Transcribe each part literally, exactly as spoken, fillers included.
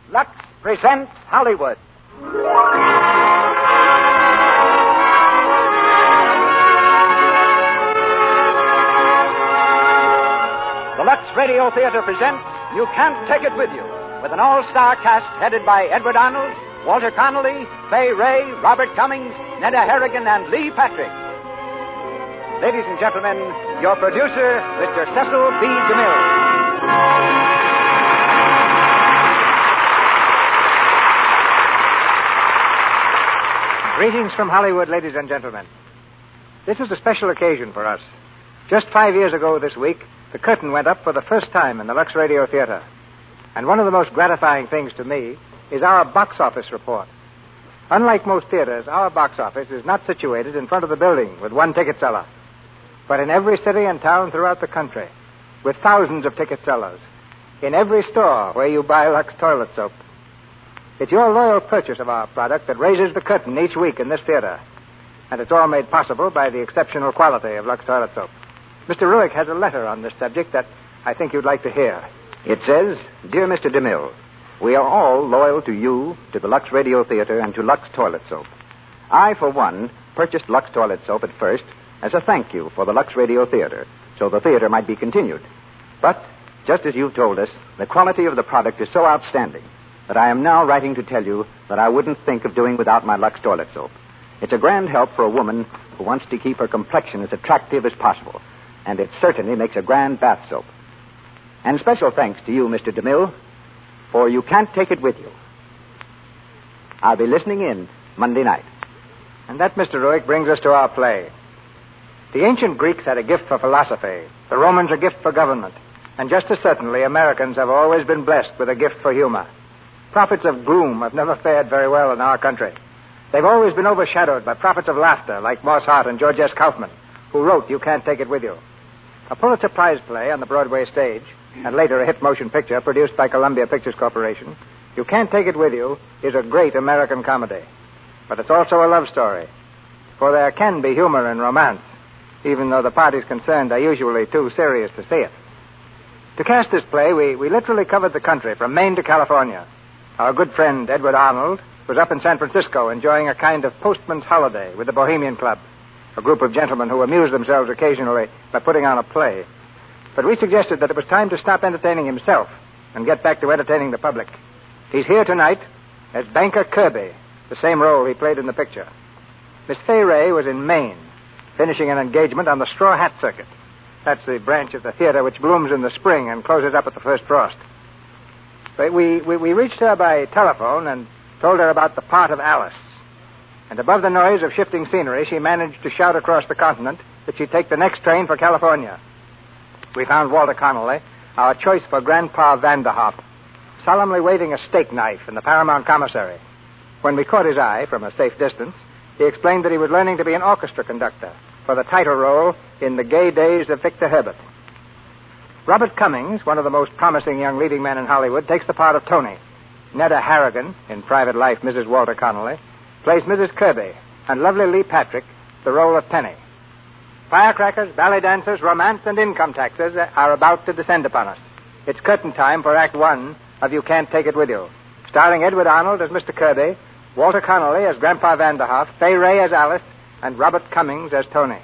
Lux presents Hollywood. The Lux Radio Theater presents You Can't Take It With You, with an all-star cast headed by Edward Arnold, Walter Connolly, Fay Ray, Robert Cummings, Neda Harrigan, and Lee Patrick. Ladies and gentlemen, your producer, Mister Cecil B. DeMille. Greetings from Hollywood, ladies and gentlemen. This is a special occasion for us. Just five years ago this week, the curtain went up for the first time in the Lux Radio Theater. And one of the most gratifying things to me is our box office report. Unlike most theaters, our box office is not situated in front of the building with one ticket seller, but in every city and town throughout the country, with thousands of ticket sellers, in every store where you buy Lux toilet soap. It's your loyal purchase of our product that raises the curtain each week in this theater, and it's all made possible by the exceptional quality of Lux toilet soap. Mister Ruick has a letter on this subject that I think you'd like to hear. It says, Dear Mister DeMille, we are all loyal to you, to the Lux Radio Theater, and to Lux toilet soap. I, for one, purchased Lux toilet soap at first as a thank you for the Lux Radio Theater, so the theater might be continued. But, just as you've told us, the quality of the product is so outstanding that I am now writing to tell you that I wouldn't think of doing without my Lux toilet soap. It's a grand help for a woman who wants to keep her complexion as attractive as possible, and it certainly makes a grand bath soap. And special thanks to you, Mister DeMille, for You Can't Take It With You. I'll be listening in Monday night. And that, Mister Ruick, brings us to our play. The ancient Greeks had a gift for philosophy, the Romans a gift for government, and just as certainly Americans have always been blessed with a gift for humor. Prophets of gloom have never fared very well in our country. They've always been overshadowed by prophets of laughter like Morse Hart and George S. Kaufman, who wrote You Can't Take It With You. A Pulitzer Prize play on the Broadway stage, and later a hit motion picture produced by Columbia Pictures Corporation, You Can't Take It With You is a great American comedy. But it's also a love story, for there can be humor in romance, even though the parties concerned are usually too serious to see it. To cast this play, we, we literally covered the country from Maine to California. Our good friend Edward Arnold was up in San Francisco enjoying a kind of postman's holiday with the Bohemian Club, a group of gentlemen who amuse themselves occasionally by putting on a play. But we suggested that it was time to stop entertaining himself and get back to entertaining the public. He's here tonight as Banker Kirby, the same role he played in the picture. Miss Fay Ray was in Maine, finishing an engagement on the Straw Hat Circuit. That's the branch of the theater which blooms in the spring and closes up at the first frost. But we, we, we reached her by telephone and told her about the part of Alice. And above the noise of shifting scenery, she managed to shout across the continent that she'd take the next train for California. We found Walter Connolly, our choice for Grandpa Vanderhoff, solemnly waving a steak knife in the Paramount commissary. When we caught his eye from a safe distance, he explained that he was learning to be an orchestra conductor for the title role in The Gay Days of Victor Herbert. Robert Cummings, one of the most promising young leading men in Hollywood, takes the part of Tony. Neda Harrigan, in Private Life, Missus Walter Connolly, plays Missus Kirby, and lovely Lee Patrick, the role of Penny. Firecrackers, ballet dancers, romance, and income taxes are about to descend upon us. It's curtain time for Act One of You Can't Take It With You, starring Edward Arnold as Mister Kirby, Walter Connolly as Grandpa Vanderhoff, Fay Ray as Alice, and Robert Cummings as Tony.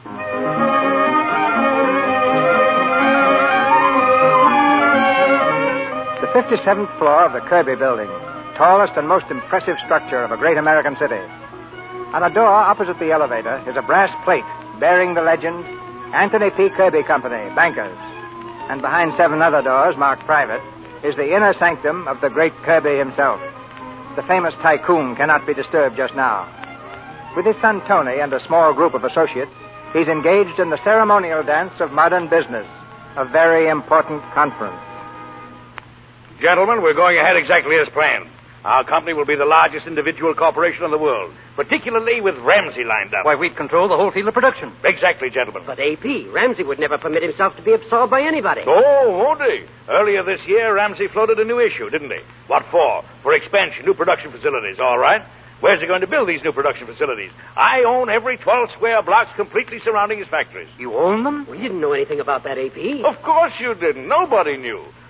The fifty-seventh floor of the Kirby Building, tallest and most impressive structure of a great American city. On a door opposite the elevator is a brass plate bearing the legend, Anthony P. Kirby Company, Bankers. And behind seven other doors marked private is the inner sanctum of the great Kirby himself. The famous tycoon cannot be disturbed just now. With his son Tony and a small group of associates, he's engaged in the ceremonial dance of modern business, a very important conference. Gentlemen, we're going ahead exactly as planned. Our company will be the largest individual corporation in the world, particularly with Ramsey lined up. Why, we'd control the whole field of production. Exactly, gentlemen. But, A P, Ramsey would never permit himself to be absorbed by anybody. Oh, won't he? Earlier this year, Ramsey floated a new issue, didn't he? What for? For expansion, new production facilities, all right. Where's he going to build these new production facilities? I own every twelve square blocks completely surrounding his factories. You own them? We didn't know anything about that, A P. Of course you didn't. Nobody knew.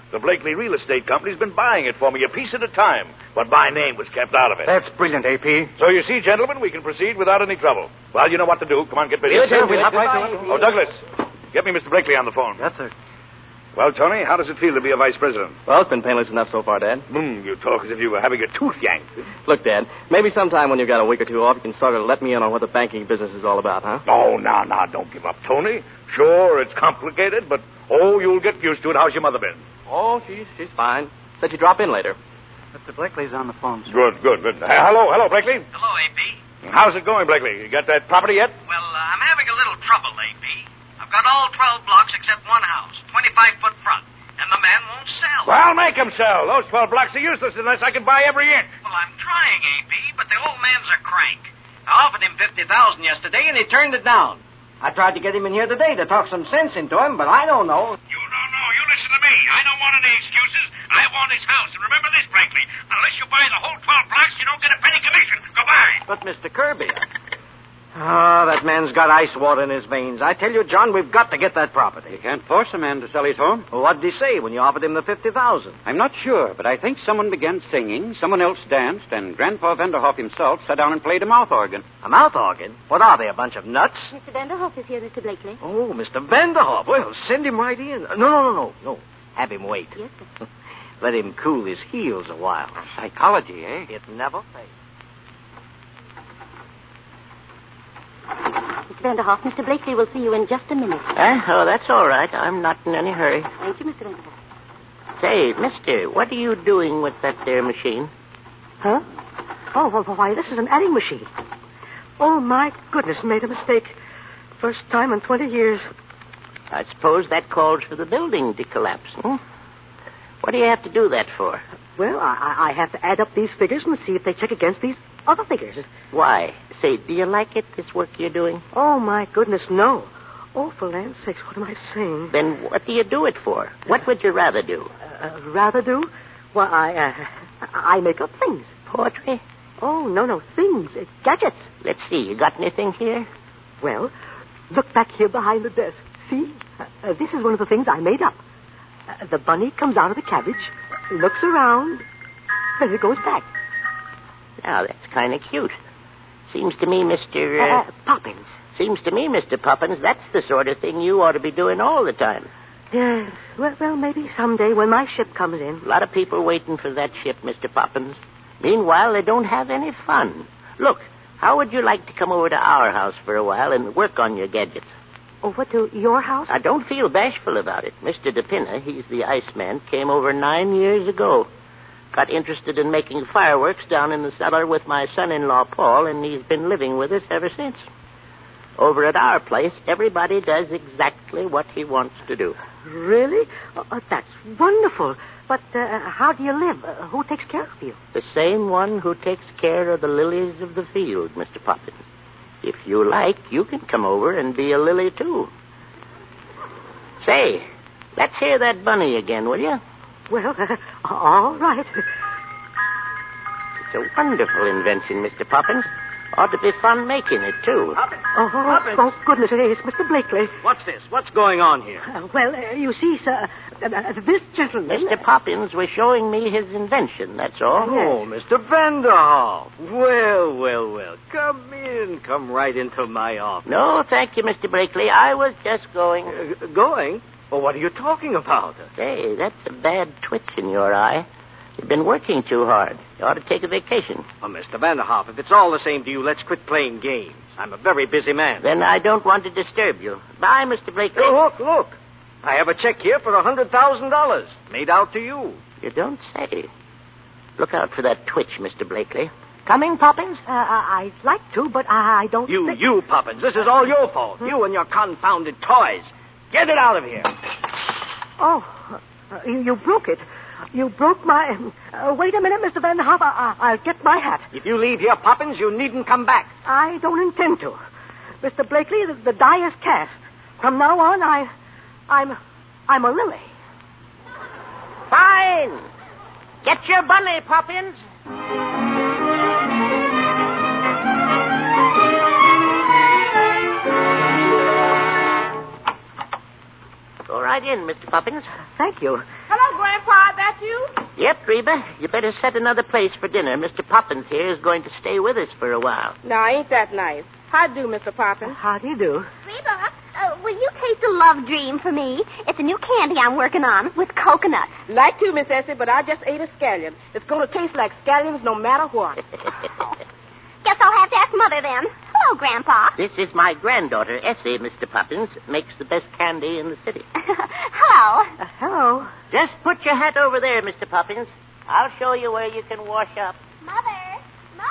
The Blakely Real Estate Company's been buying it for me a piece at a time, but my name was kept out of it. That's brilliant, A P. So you see, gentlemen, we can proceed without any trouble. Well, you know what to do. Come on, get busy. Yes, sir. We'll hop right to it. Oh, Douglas, get me Mister Blakely on the phone. Yes, sir. Well, Tony, how does it feel to be a vice president? Well, it's been painless enough so far, Dad. Mm, you talk as if you were having a tooth yanked. Look, Dad, maybe sometime when you've got a week or two off, you can sort of let me in on what the banking business is all about, huh? Oh, now, now, don't give up, Tony. Sure, it's complicated, but, oh, you'll get used to it. How's your mother been? Oh, she's, she's fine. Said she'd drop in later. Mister Blakely's on the phone, sir. Good, good, good. Hey, hello, hello, Blakely. Hello, A P. How's it going, Blakely? You got that property yet? Well, uh, I'm having a little trouble, A P. I've got all twelve blocks except one house, twenty-five foot front, and the man won't sell. Well, make him sell. Those twelve blocks are useless unless I can buy every inch. Well, I'm trying, A P, but the old man's a crank. I offered him fifty thousand dollars yesterday, and he turned it down. I tried to get him in here today to talk some sense into him, but I don't know. You don't know. You listen to me. I don't want any excuses. I want his house. And remember this, Blakely. Unless you buy the whole twelve blocks, you don't get a penny commission. Goodbye. But, Mister Kirby... Ah, that man's got ice water in his veins. I tell you, John, we've got to get that property. You can't force a man to sell his home. Well, what did he say when you offered him the fifty thousand dollars? I'm not sure, but I think someone began singing, someone else danced, and Grandpa Vanderhoff himself sat down and played a mouth organ. A mouth organ? What are they, a bunch of nuts? Mister Vanderhoff is here, Mister Blakely. Oh, Mister Vanderhoff. Well, send him right in. No, no, no, no, no. Have him wait. Yes, sir. Let him cool his heels a while. Psychology, eh? It never fails. Mister Vanderhoff, Mister Blakely will see you in just a minute. Eh? Oh, that's all right. I'm not in any hurry. Thank you, Mister Vanderhoff. Say, mister, what are you doing with that there machine? Huh? Oh, well, why, this is an adding machine. Oh, my goodness, made a mistake. First time in twenty years. I suppose that calls for the building to collapse, hmm? What do you have to do that for? Well, I, I have to add up these figures and see if they check against these other figures. Why? Say, do you like it, this work you're doing? Oh, my goodness, no. Oh, for land's sakes, what am I saying? Then what do you do it for? What would you rather do? Uh, rather do? Why, I, uh, I make up things. Poetry? Oh, no, no, things, uh, gadgets. Let's see, you got anything here? Well, look back here behind the desk. See? Uh, uh, this is one of the things I made up. Uh, the bunny comes out of the cabbage, looks around, then it goes back. Now, that's kind of cute. Seems to me, Mister Uh, uh, Poppins. Seems to me, Mister Poppins, that's the sort of thing you ought to be doing all the time. Yes. Well, well, maybe someday when my ship comes in. A lot of people waiting for that ship, Mister Poppins. Meanwhile, they don't have any fun. Look, how would you like to come over to our house for a while and work on your gadgets? Over to your house? I don't feel bashful about it. Mister DePinna, he's the Iceman, came over nine years ago. Got interested in making fireworks down in the cellar with my son-in-law, Paul, and he's been living with us ever since. Over at our place, everybody does exactly what he wants to do. Really? Oh, that's wonderful. But uh, how do you live? Uh, who takes care of you? The same one who takes care of the lilies of the field, Mister Poppins. If you like, you can come over and be a lily, too. Say, let's hear that bunny again, will you? Well, uh, all right. It's a wonderful invention, Mister Poppins. Ought to be fun making it, too. Poppins. Oh, Poppins. Oh, goodness, it's Mister Blakely. What's this? What's going on here? Uh, well, uh, you see, sir, uh, uh, this gentleman... Mister Poppins was showing me his invention, that's all. Oh, Mister Vanderhoff. Well, well, well. Come in. Come right into my office. No, thank you, Mister Blakely. I was just going... Uh, going? Well, what are you talking about? Say, that's a bad twitch in your eye. You've been working too hard. You ought to take a vacation. Well, Mister Vanderhoff, if it's all the same to you, let's quit playing games. I'm a very busy man. Then I don't want to disturb you. Bye, Mister Blakely. Oh, look, look. I have a check here for one hundred thousand dollars made out to you. You don't say. Look out for that twitch, Mister Blakely. Coming, Poppins? Uh, I'd like to, but I don't... You, think... you, Poppins. This is all your fault. Hmm? You and your confounded toys. Get it out of here. Oh, uh, you, you broke it. You broke my... Uh, wait a minute, Mister Vanderhoff. I, I, I'll get my hat. If you leave here, Poppins, you needn't come back. I don't intend to. Mister Blakely, the, the die is cast. From now on, I... I'm... I'm a lily. Fine. Get your bunny, Poppins. Go right in, Mister Poppins. Thank you. Hello, Grandpa. that you? Yep, Reba. You better set another place for dinner. Mister Poppins here is going to stay with us for a while. Now, ain't that nice? How do, Mister Poppins? How do you do? Reba, uh, will you taste a love dream for me? It's a new candy I'm working on with coconut. Like to, Miss Essie, but I just ate a scallion. It's going to taste like scallions no matter what. Guess I'll have to ask Mother then. Hello, Grandpa. This is my granddaughter, Essie, Mister Poppins. Makes the best candy in the city. Hello. Uh, hello. Just put your hat over there, Mister Poppins. I'll show you where you can wash up. Mother.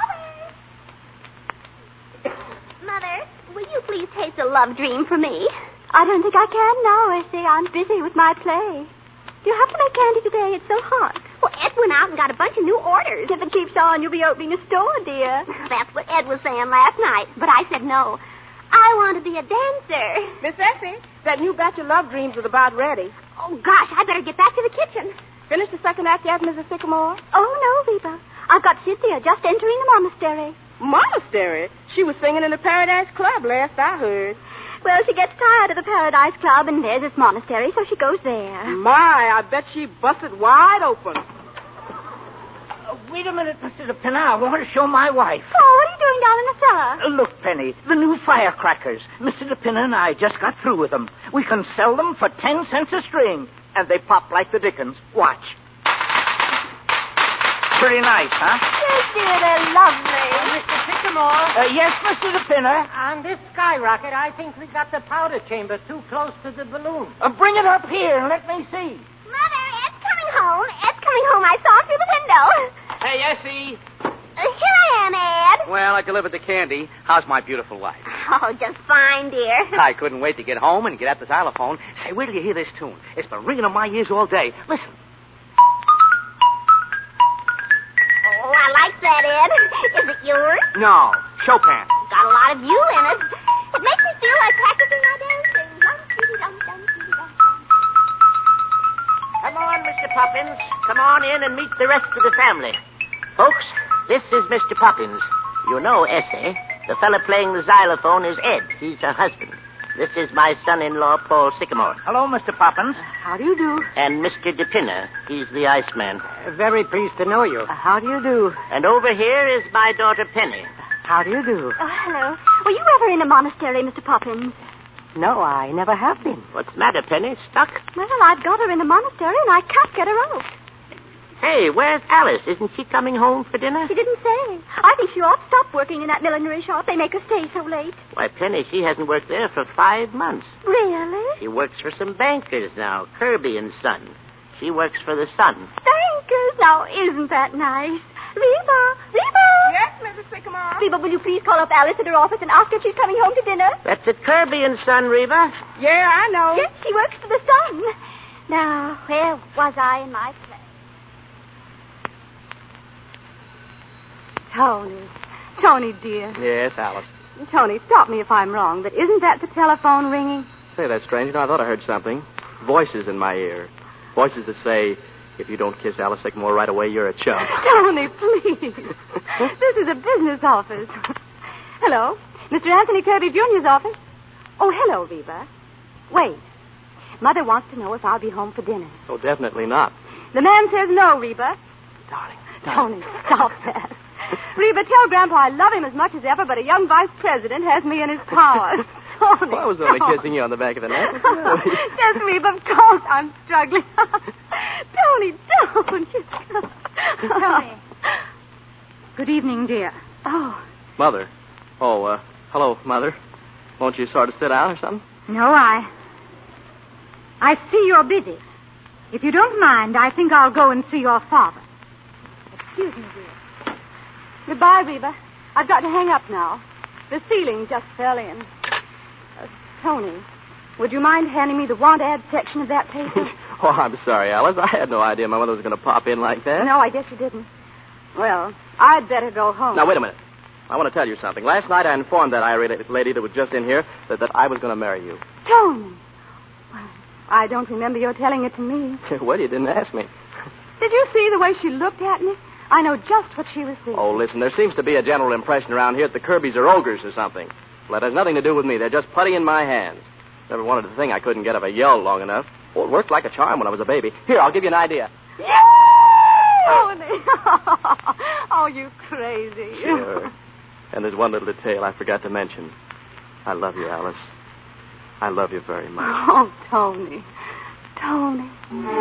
Mother. Mother, will you please taste a love dream for me? I don't think I can now, Essie. I'm busy with my play. Do you have to make candy today? It's so hot. Well, Ed went out and got a bunch of new orders. If it keeps on, you'll be opening a store, dear. That's what Ed was saying last night, but I said no. I want to be a dancer. Miss Essie, that new batch of love dreams is about ready. Oh, gosh, I better get back to the kitchen. Finish the second act yet, Missus Sycamore? Oh, no, Reba. I've got Cynthia just entering the monastery. Monastery? She was singing in the Paradise Club last I heard. Well, she gets tired of the Paradise Club, and there's this monastery, so she goes there. My, I bet she busted wide open. Uh, wait a minute, Mister DePinna. I want to show my wife. Oh, what are you doing down in the cellar? Uh, look, Penny, the new firecrackers. Mister DePinna and I just got through with them. We can sell them for ten cents a string, and they pop like the dickens. Watch. Pretty nice, huh? Yes, dear, they're lovely. Uh, Mister Sycamore? Uh, yes, Mister DePinna? On this skyrocket, I think we got the powder chamber too close to the balloon. Uh, bring it up here and let me see. Mother, Ed's coming home. Ed's coming home. I saw him through the window. Hey, Essie. Uh, here I am, Ed. Well, I delivered the candy. How's my beautiful wife? Oh, just fine, dear. I couldn't wait to get home and get at the xylophone. Say, wait till you hear this tune. It's been ringing in my ears all day. Listen. Oh, I like that, Ed. Is it yours? No, Chopin. Got a lot of you in it. It makes me feel like practicing my dancing. Come on, Mister Poppins. Come on in and meet the rest of the family. Folks, this is Mister Poppins. You know Essie. The fella playing the xylophone is Ed. He's her husband. This is my son-in-law, Paul Sycamore. Hello, Mister Poppins. Uh, how do you do? And Mister DePinna. He's the Iceman. Uh, very pleased to know you. Uh, how do you do? And over here is my daughter, Penny. How do you do? Oh, hello. Were you ever in a monastery, Mister Poppins? No, I never have been. What's the matter, Penny? Stuck? Well, I've got her in a monastery, and I can't get her out. Hey, where's Alice? Isn't she coming home for dinner? She didn't say. I think she ought to stop working in that millinery shop. They make her stay so late. Why, Penny, she hasn't worked there for five months. Really? She works for some bankers now, Kirby and Son. She works for the Sun. Bankers? Now, isn't that nice? Reba! Reba! Yes, Missus Sycamore? Reba, will you please call up Alice at her office and ask her if she's coming home to dinner? That's at Kirby and Son, Reba. Yeah, I know. Yes, she works for the Sun. Now, where was I in my play? Tony. Tony, dear. Yes, Alice. Tony, stop me if I'm wrong, but isn't that the telephone ringing? Say, that's strange. You know, I thought I heard something. Voices in my ear. Voices that say, if you don't kiss Alice Sycamore right away, you're a chump. Tony, please. This is a business office. Hello. Mister Anthony Kirby Junior's office. Oh, hello, Reba. Wait. Mother wants to know if I'll be home for dinner. Oh, definitely not. The man says no, Reba. Darling. Tony, stop that. Reba, tell Grandpa I love him as much as ever, but a young vice president has me in his power. Tony, Well, I was only don't. kissing you on the back of the neck. Yes, Reba, of course I'm struggling. Tony, don't. Tony. Good evening, dear. Oh. Mother. Oh, uh, hello, Mother. Won't you sort of sit down or something? No, I... I see you're busy. If you don't mind, I think I'll go and see your father. Excuse me, dear. Goodbye, Reba. I've got to hang up now. The ceiling just fell in. Uh, Tony, would you mind handing me the want ad section of that paper? Oh, I'm sorry, Alice. I had no idea my mother was going to pop in like that. No, I guess you didn't. Well, I'd better go home. Now, wait a minute. I want to tell you something. Last night I informed that irate lady that was just in here that, that I was going to marry you. Tony. Well, I don't remember your telling it to me. Well, you didn't ask me. Did you see the way she looked at me? I know just what she was thinking. Oh, listen, there seems to be a general impression around here that the Kirbys are ogres or something. Well, that has nothing to do with me. They're just putty in my hands. Never wanted to think I couldn't get up a yell long enough. Oh, it worked like a charm when I was a baby. Here, I'll give you an idea. Yeah! Tony. Oh, you crazy. Sure. And there's one little detail I forgot to mention. I love you, Alice. I love you very much. Oh, Tony. Tony.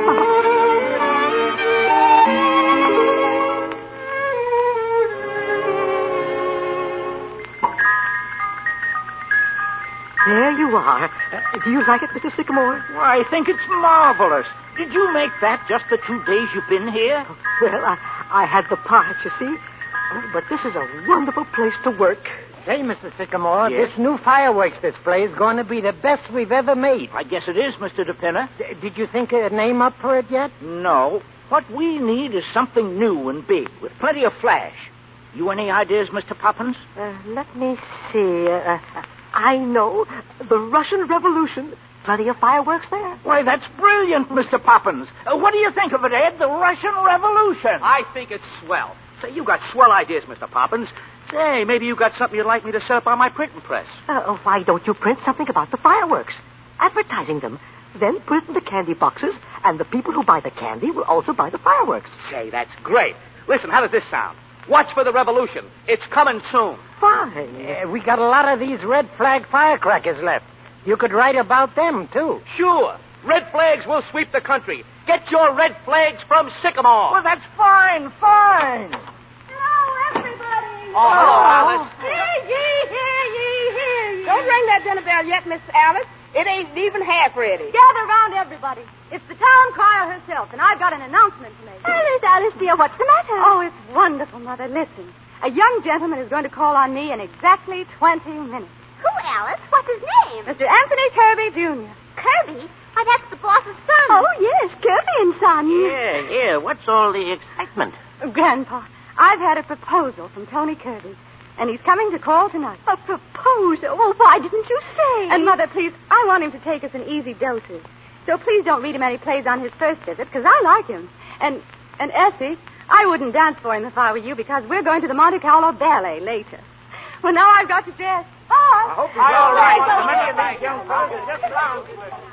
There you are. Uh, do you like it, Mister Sycamore? Why, I think it's marvelous. Did you make that just the two days you've been here? Well, I, I had the parts, you see. Oh, but this is a wonderful place to work. Say, Mister Sycamore, Yes? this new fireworks display is going to be the best we've ever made. I guess it is, Mister DePinner. D- did you think of a name up for it yet? No. What we need is something new and big, with plenty of flash. You any ideas, Mister Poppins? Uh, let me see. Uh, I know. The Russian Revolution. Plenty of fireworks there. Why, that's brilliant, Mister Poppins. Uh, what do you think of it, Ed? The Russian Revolution. I think it's swell. Say, you got swell ideas, Mister Poppins. Say, maybe you got something you'd like me to set up on my printing press. Uh, why don't you print something about the fireworks? Advertising them. Then put it in the candy boxes, and the people who buy the candy will also buy the fireworks. Say, that's great. Listen, how does this sound? Watch for the revolution. It's coming soon. Fine. Uh, we got a lot of these red flag firecrackers left. You could write about them, too. Sure. Red flags will sweep the country. Get your red flags from Sycamore. Well, that's fine, fine. Hello, everybody. Oh, hello, Alice. Hear ye, hear ye, hear ye. Don't ring that dinner bell yet, Miss Alice. It ain't even half ready. Gather round, everybody. It's the town crier herself, and I've got an announcement to make. Alice, Alice, dear, what's the matter? Oh, it's wonderful, Mother. Listen. A young gentleman is going to call on me in exactly twenty minutes. Who, Alice? What's his name? Mister Anthony Kirby, Junior Kirby? Why, that's the boss's son. Oh, yes, Kirby and Son. Yeah, yeah. What's all the excitement? Grandpa, I've had a proposal from Tony Kirby, and he's coming to call tonight. A proposal? Well, why didn't you say? And, Mother, please, I want him to take us in easy doses. So please don't read him any plays on his first visit, because I like him. And, and Essie, I wouldn't dance for him if I were you, because we're going to the Monte Carlo Ballet later. Well, now I've got to dress. Bye. I hope he's all right. So many of these young folks are just lousy with it.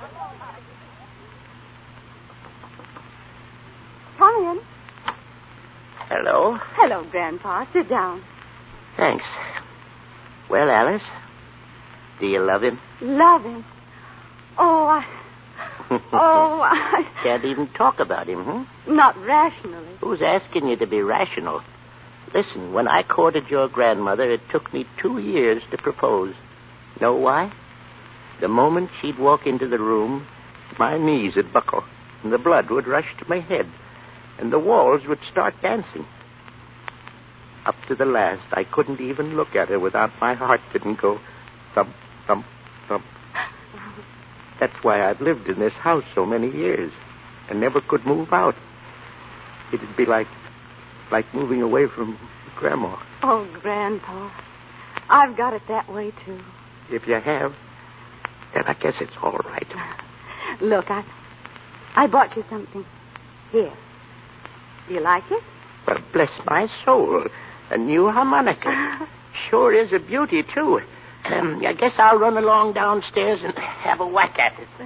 Come in. Hello. Hello, Grandpa. Sit down. Thanks. Well, Alice, do you love him? Love him. Oh, I... Oh, I... Can't even talk about him, hmm? Not rationally. Who's asking you to be rational? Listen, when I courted your grandmother, it took me two years to propose. Know why? The moment she'd walk into the room, my knees would buckle, and the blood would rush to my head, and the walls would start dancing. Up to the last, I couldn't even look at her without my heart didn't go thump, thump, thump. That's why I've lived in this house so many years and never could move out. It'd be like, like moving away from Grandma. Oh, Grandpa, I've got it that way, too. If you have, then I guess it's all right. Look, I, I bought you something. Here. Do you like it? Well, bless my soul. A new harmonica. Sure is a beauty, too. Um, I guess I'll run along downstairs and have a whack at it.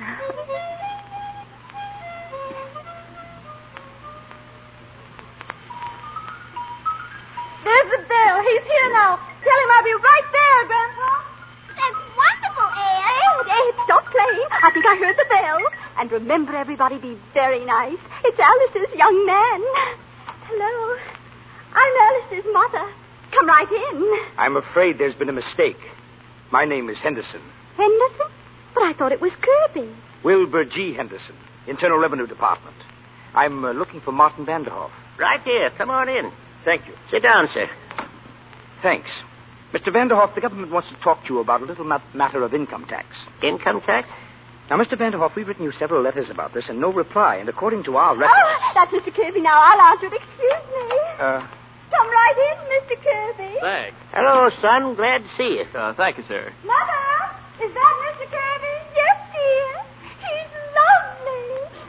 There's the bell. He's here now. Tell him I'll be right there, Grandpa. That's wonderful, Ed. Ed, stop playing. I think I heard the bell. And remember, everybody, be very nice. It's Alice's young man. Hello. I'm Alice's mother. Come right in. I'm afraid there's been a mistake. My name is Henderson. Henderson? But I thought it was Kirby. Wilbur G. Henderson, Internal Revenue Department. I'm uh, looking for Martin Vanderhoff. Right here. Come on in. Thank you. Sit down, sir. Thanks. Mister Vanderhoff, the government wants to talk to you about a little ma- matter of income tax. Income tax? Now, Mister Vanderhoff, we've written you several letters about this and no reply. And according to our records... Oh, that's Mister Kirby now. I'll answer it. Excuse me. Uh... Come right in, Mister Kirby. Thanks. Hello, son. Glad to see you. Uh, thank you, sir. Mother, is that Mister Kirby? Yes, dear. He's lovely.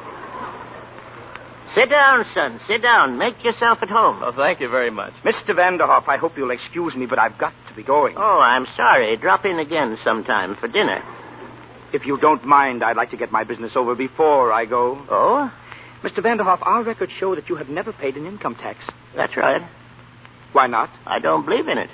Sit down, son. Sit down. Make yourself at home. Oh, thank you very much. Mister Vanderhoff, I hope you'll excuse me, but I've got to be going. Oh, I'm sorry. Drop in again sometime for dinner. If you don't mind, I'd like to get my business over before I go. Oh? Mister Vanderhoff, our records show that you have never paid an income tax. That's right. Why not? I don't believe in it.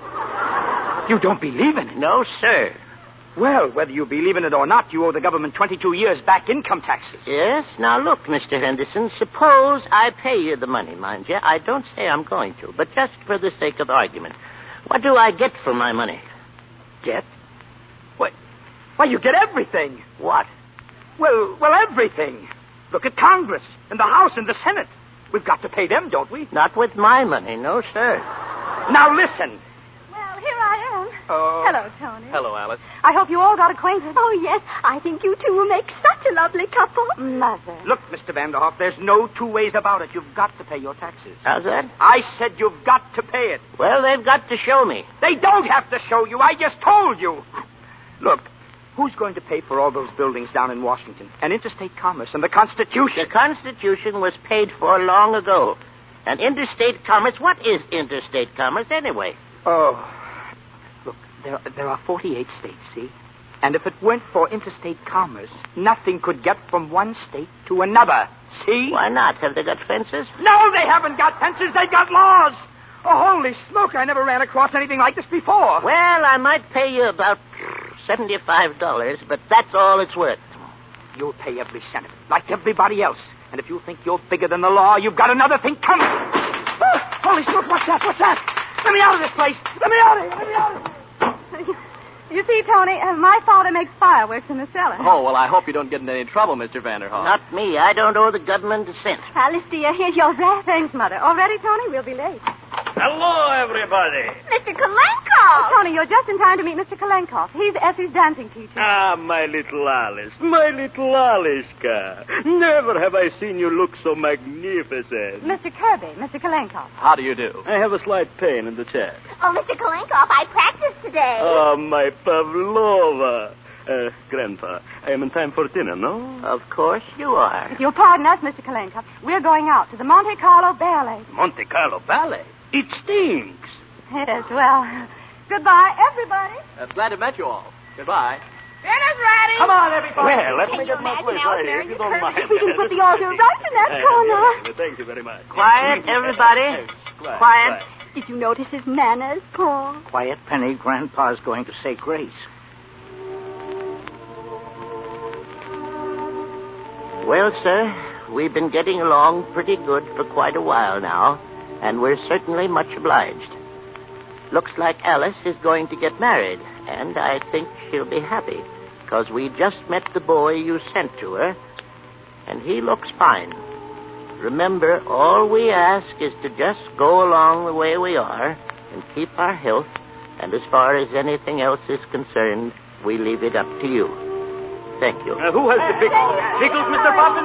You don't believe in it? No, sir. Well, whether you believe in it or not, you owe the government twenty-two years back income taxes. Yes? Now, look, Mister Henderson, suppose I pay you the money, mind you. I don't say I'm going to, but just for the sake of argument. What do I get for my money? Get? What? Why, you get everything. What? Well, well, everything. Look at Congress and the House and the Senate. We've got to pay them, don't we? Not with my money, no, sir. Now, listen. Well, here I am. Oh. Hello, Tony. Hello, Alice. I hope you all got acquainted. Oh, yes. I think you two will make such a lovely couple. Mother. Look, Mister Vanderhoff, there's no two ways about it. You've got to pay your taxes. How's that? I said you've got to pay it. Well, they've got to show me. They don't have to show you. I just told you. Look, who's going to pay for all those buildings down in Washington? And interstate commerce and the Constitution. The Constitution was paid for long ago. And interstate commerce, what is interstate commerce anyway? Oh, look, there, there are forty-eight states, see? And if it weren't for interstate commerce, nothing could get from one state to another, see? Why not? Have they got fences? No, they haven't got fences. They've got laws. Oh, holy smoke, I never ran across anything like this before. Well, I might pay you about seventy-five dollars, but that's all it's worth. You'll pay every cent of it, like everybody else. And if you think you're bigger than the law, you've got another thing coming. Oh, holy smoke, what's that? What's that? Let me out of this place. Let me out of here. Let me out of here. You see, Tony, uh, my father makes fireworks in the cellar. Oh, well, I hope you don't get into any trouble, Mister Vanderhoff. Not me. I don't owe the government a cent. Alice, dear, here's your wrap. Thanks, Mother. Already, Tony? We'll be late. Hello, everybody. Mister Kalenko! Oh, Tony, you're just in time to meet Mister Kalenkoff. He's Essie's dancing teacher. Ah, my little Alice. My little Aliska. Never have I seen you look so magnificent. Mister Kirby, Mister Kalenkoff. How do you do? I have a slight pain in the chest. Oh, Mister Kalenkoff, I practiced today. Oh, my Pavlova. Uh, Grandpa, I am in time for dinner, no? Of course you are. If you'll pardon us, Mister Kalenkoff, we're going out to the Monte Carlo Ballet. Monte Carlo Ballet? It stinks. Yes, well, goodbye, everybody. Uh, glad to meet you all. Goodbye. Dinner's ready. Come on, everybody. Well, let me get my place right here, if you don't mind. We can put the altar right in that corner. Yes, thank you very much. Quiet, everybody. Quiet. Quiet. Did you notice his manners, Paul? Quiet, Penny. Grandpa's going to say grace. Well, sir, we've been getting along pretty good for quite a while now, and we're certainly much obliged. Looks like Alice is going to get married, and I think she'll be happy, because we just met the boy you sent to her, and he looks fine. Remember, all we ask is to just go along the way we are and keep our health, and as far as anything else is concerned, we leave it up to you. Thank you. Uh, who has the big pickles, Mister Poppins?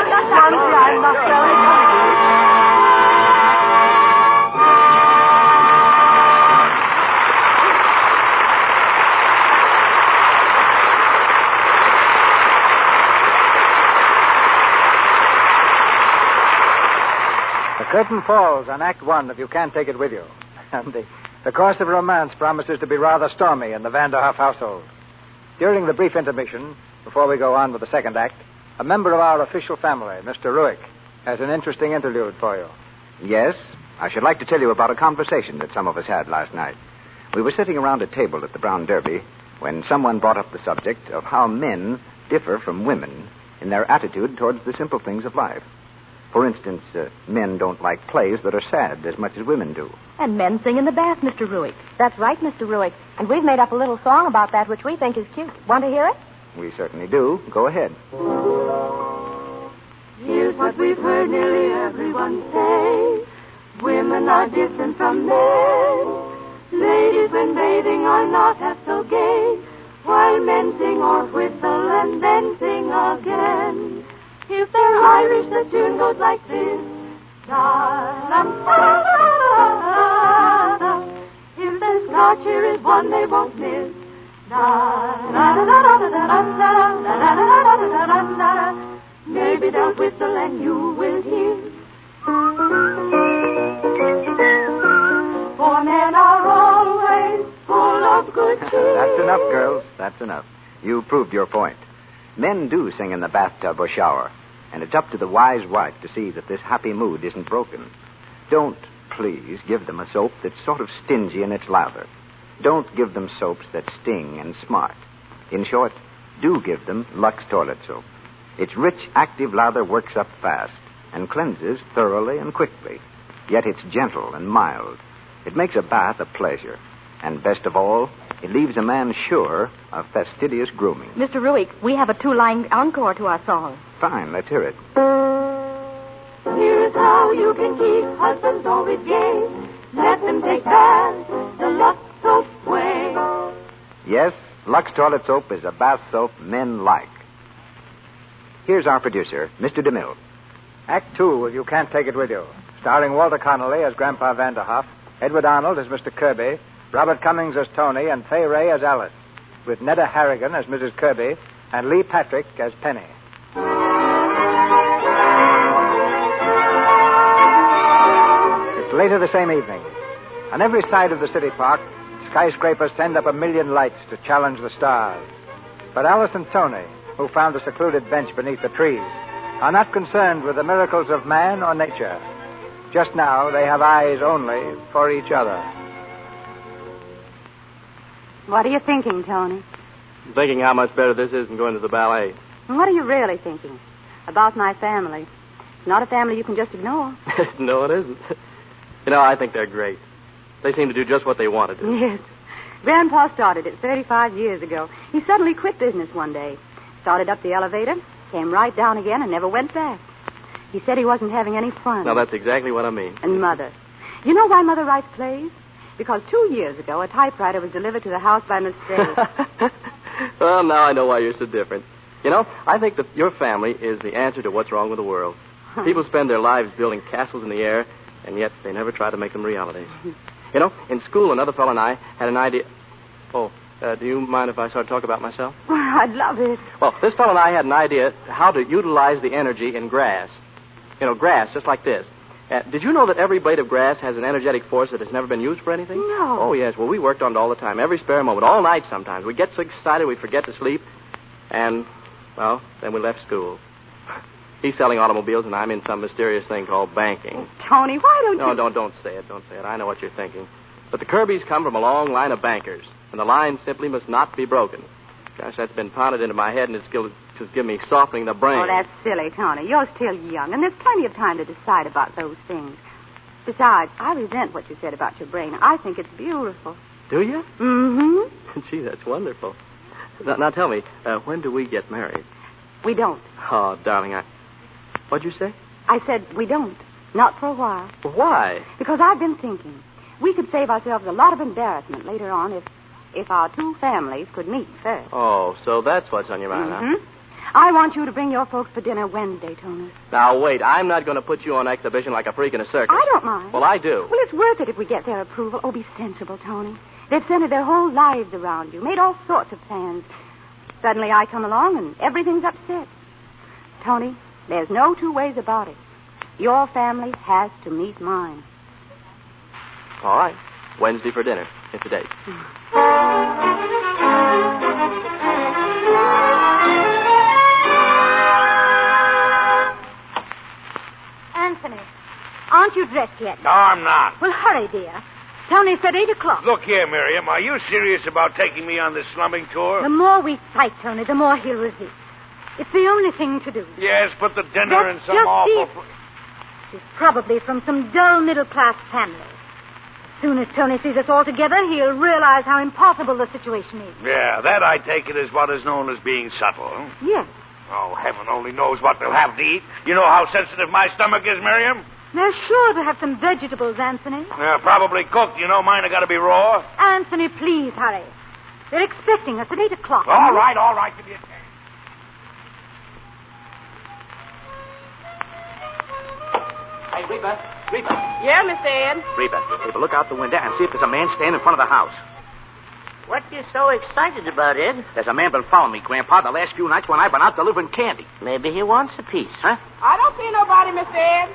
The curtain falls on Act One of You Can't Take It With You. And the, the course of romance promises to be rather stormy in the Vanderhoff household. During the brief intermission, before we go on with the second act, a member of our official family, Mister Ruick, has an interesting interlude for you. Yes, I should like to tell you about a conversation that some of us had last night. We were sitting around a table at the Brown Derby when someone brought up the subject of how men differ from women in their attitude towards the simple things of life. For instance, uh, men don't like plays that are sad as much as women do. And men sing in the bath, Mister Ruick. That's right, Mister Ruick. And we've made up a little song about that, which we think is cute. Want to hear it? We certainly do. Go ahead. Here's what we've heard nearly everyone say. Women are different from men. Ladies, when bathing, are not half so gay. While men sing or whistle and then sing again. If they're Irish, the tune goes like this. If they're Scotch, here is one they won't miss. Maybe they'll whistle and you will hear. For men are always full of good cheer. That's enough, girls. That's enough. You proved your point. Men do sing in the bathtub or shower. And it's up to the wise wife to see that this happy mood isn't broken. Don't, please, give them a soap that's sort of stingy in its lather. Don't give them soaps that sting and smart. In short, do give them Lux Toilet Soap. Its rich, active lather works up fast and cleanses thoroughly and quickly. Yet it's gentle and mild. It makes a bath a pleasure. And best of all, it leaves a man sure of fastidious grooming. Mister Ruick, we have a two-line encore to our song. Fine, let's hear it. Here's how you can keep husbands always gay. Let them take baths the Lux Soap way. Yes, Lux Toilet Soap is a bath soap men like. Here's our producer, Mister DeMille. Act two of You Can't Take It With You, starring Walter Connolly as Grandpa Vanderhoff, Edward Arnold as Mister Kirby, Robert Cummings as Tony, and Fay Ray as Alice, with Netta Harrigan as Missus Kirby and Lee Patrick as Penny. It's later the same evening. On every side of the city park, skyscrapers send up a million lights to challenge the stars. But Alice and Tony, who found a secluded bench beneath the trees, are not concerned with the miracles of man or nature. Just now, they have eyes only for each other. What are you thinking, Tony? I'm thinking how much better this is than going to the ballet. And what are you really thinking? About my family. It's not a family you can just ignore. No, it isn't. You know, I think they're great. They seem to do just what they want to do. Yes. Grandpa started it thirty-five years ago. He suddenly quit business one day. Started up the elevator, came right down again, and never went back. He said he wasn't having any fun. Now, that's exactly what I mean. And Mother. You know why Mother writes plays? Because two years ago, a typewriter was delivered to the house by mistake. Well, now I know why you're so different. You know, I think that your family is the answer to what's wrong with the world. Huh. People spend their lives building castles in the air, and yet they never try to make them realities. You know, in school, another fellow and I had an idea... Oh, uh, do you mind if I start talking about myself? Well, I'd love it. Well, this fellow and I had an idea how to utilize the energy in grass. You know, grass, just like this. Uh, did you know that every blade of grass has an energetic force that has never been used for anything? No. Oh, yes. Well, we worked on it all the time, every spare moment, all night sometimes. We get so excited we forget to sleep. And, well, then we left school. He's selling automobiles, and I'm in some mysterious thing called banking. Oh, Tony, why don't no, you... No, don't, don't say it. Don't say it. I know what you're thinking. But the Kirbys come from a long line of bankers, and the line simply must not be broken. Gosh, that's been pounded into my head, and it's just given me softening the brain. Oh, that's silly, Tony. You're still young, and there's plenty of time to decide about those things. Besides, I resent what you said about your brain. I think it's beautiful. Do you? Mm-hmm. Gee, that's wonderful. Now, now tell me, uh, when do we get married? We don't. Oh, darling, I... What'd you say? I said we don't. Not for a while. Why? Because I've been thinking. We could save ourselves a lot of embarrassment later on if if our two families could meet first. Oh, so that's what's on your mind, mm-hmm. huh? I want you to bring your folks for dinner Wednesday, Tony. Now, wait. I'm not going to put you on exhibition like a freak in a circus. I don't mind. Well, I do. Well, it's worth it if we get their approval. Oh, be sensible, Tony. They've centered their whole lives around you, made all sorts of plans. Suddenly I come along and everything's upset. Tony, there's no two ways about it. Your family has to meet mine. All right. Wednesday for dinner. It's a date. Anthony, aren't you dressed yet? No, I'm not. Well, hurry, dear. Tony said eight o'clock. Look here, Miriam. Are you serious about taking me on this slumming tour? The more we fight, Tony, the more he'll resist. It's the only thing to do. Yes, but the dinner That's and some just awful... it. She's probably from some dull middle-class family. As soon as Tony sees us all together, he'll realize how impossible the situation is. Yeah, that I take it is what is known as being subtle. Huh? Yes. Oh, heaven only knows what they'll have to eat. You know how sensitive my stomach is, Miriam? They're sure to have some vegetables, Anthony. Yeah, probably cooked. You know, mine have got to be raw. Anthony, please hurry. They're expecting us at eight o'clock. All right, all right. Give me a chance. Hey, Reba. Reba. Yeah, Mister Ed? Reba, Reba, look out the window and see if there's a man standing in front of the house. What you so excited about, Ed? There's a man been following me, Grandpa, the last few nights when I've been out delivering candy. Maybe he wants a piece. Huh? I don't see nobody, Mister Ed.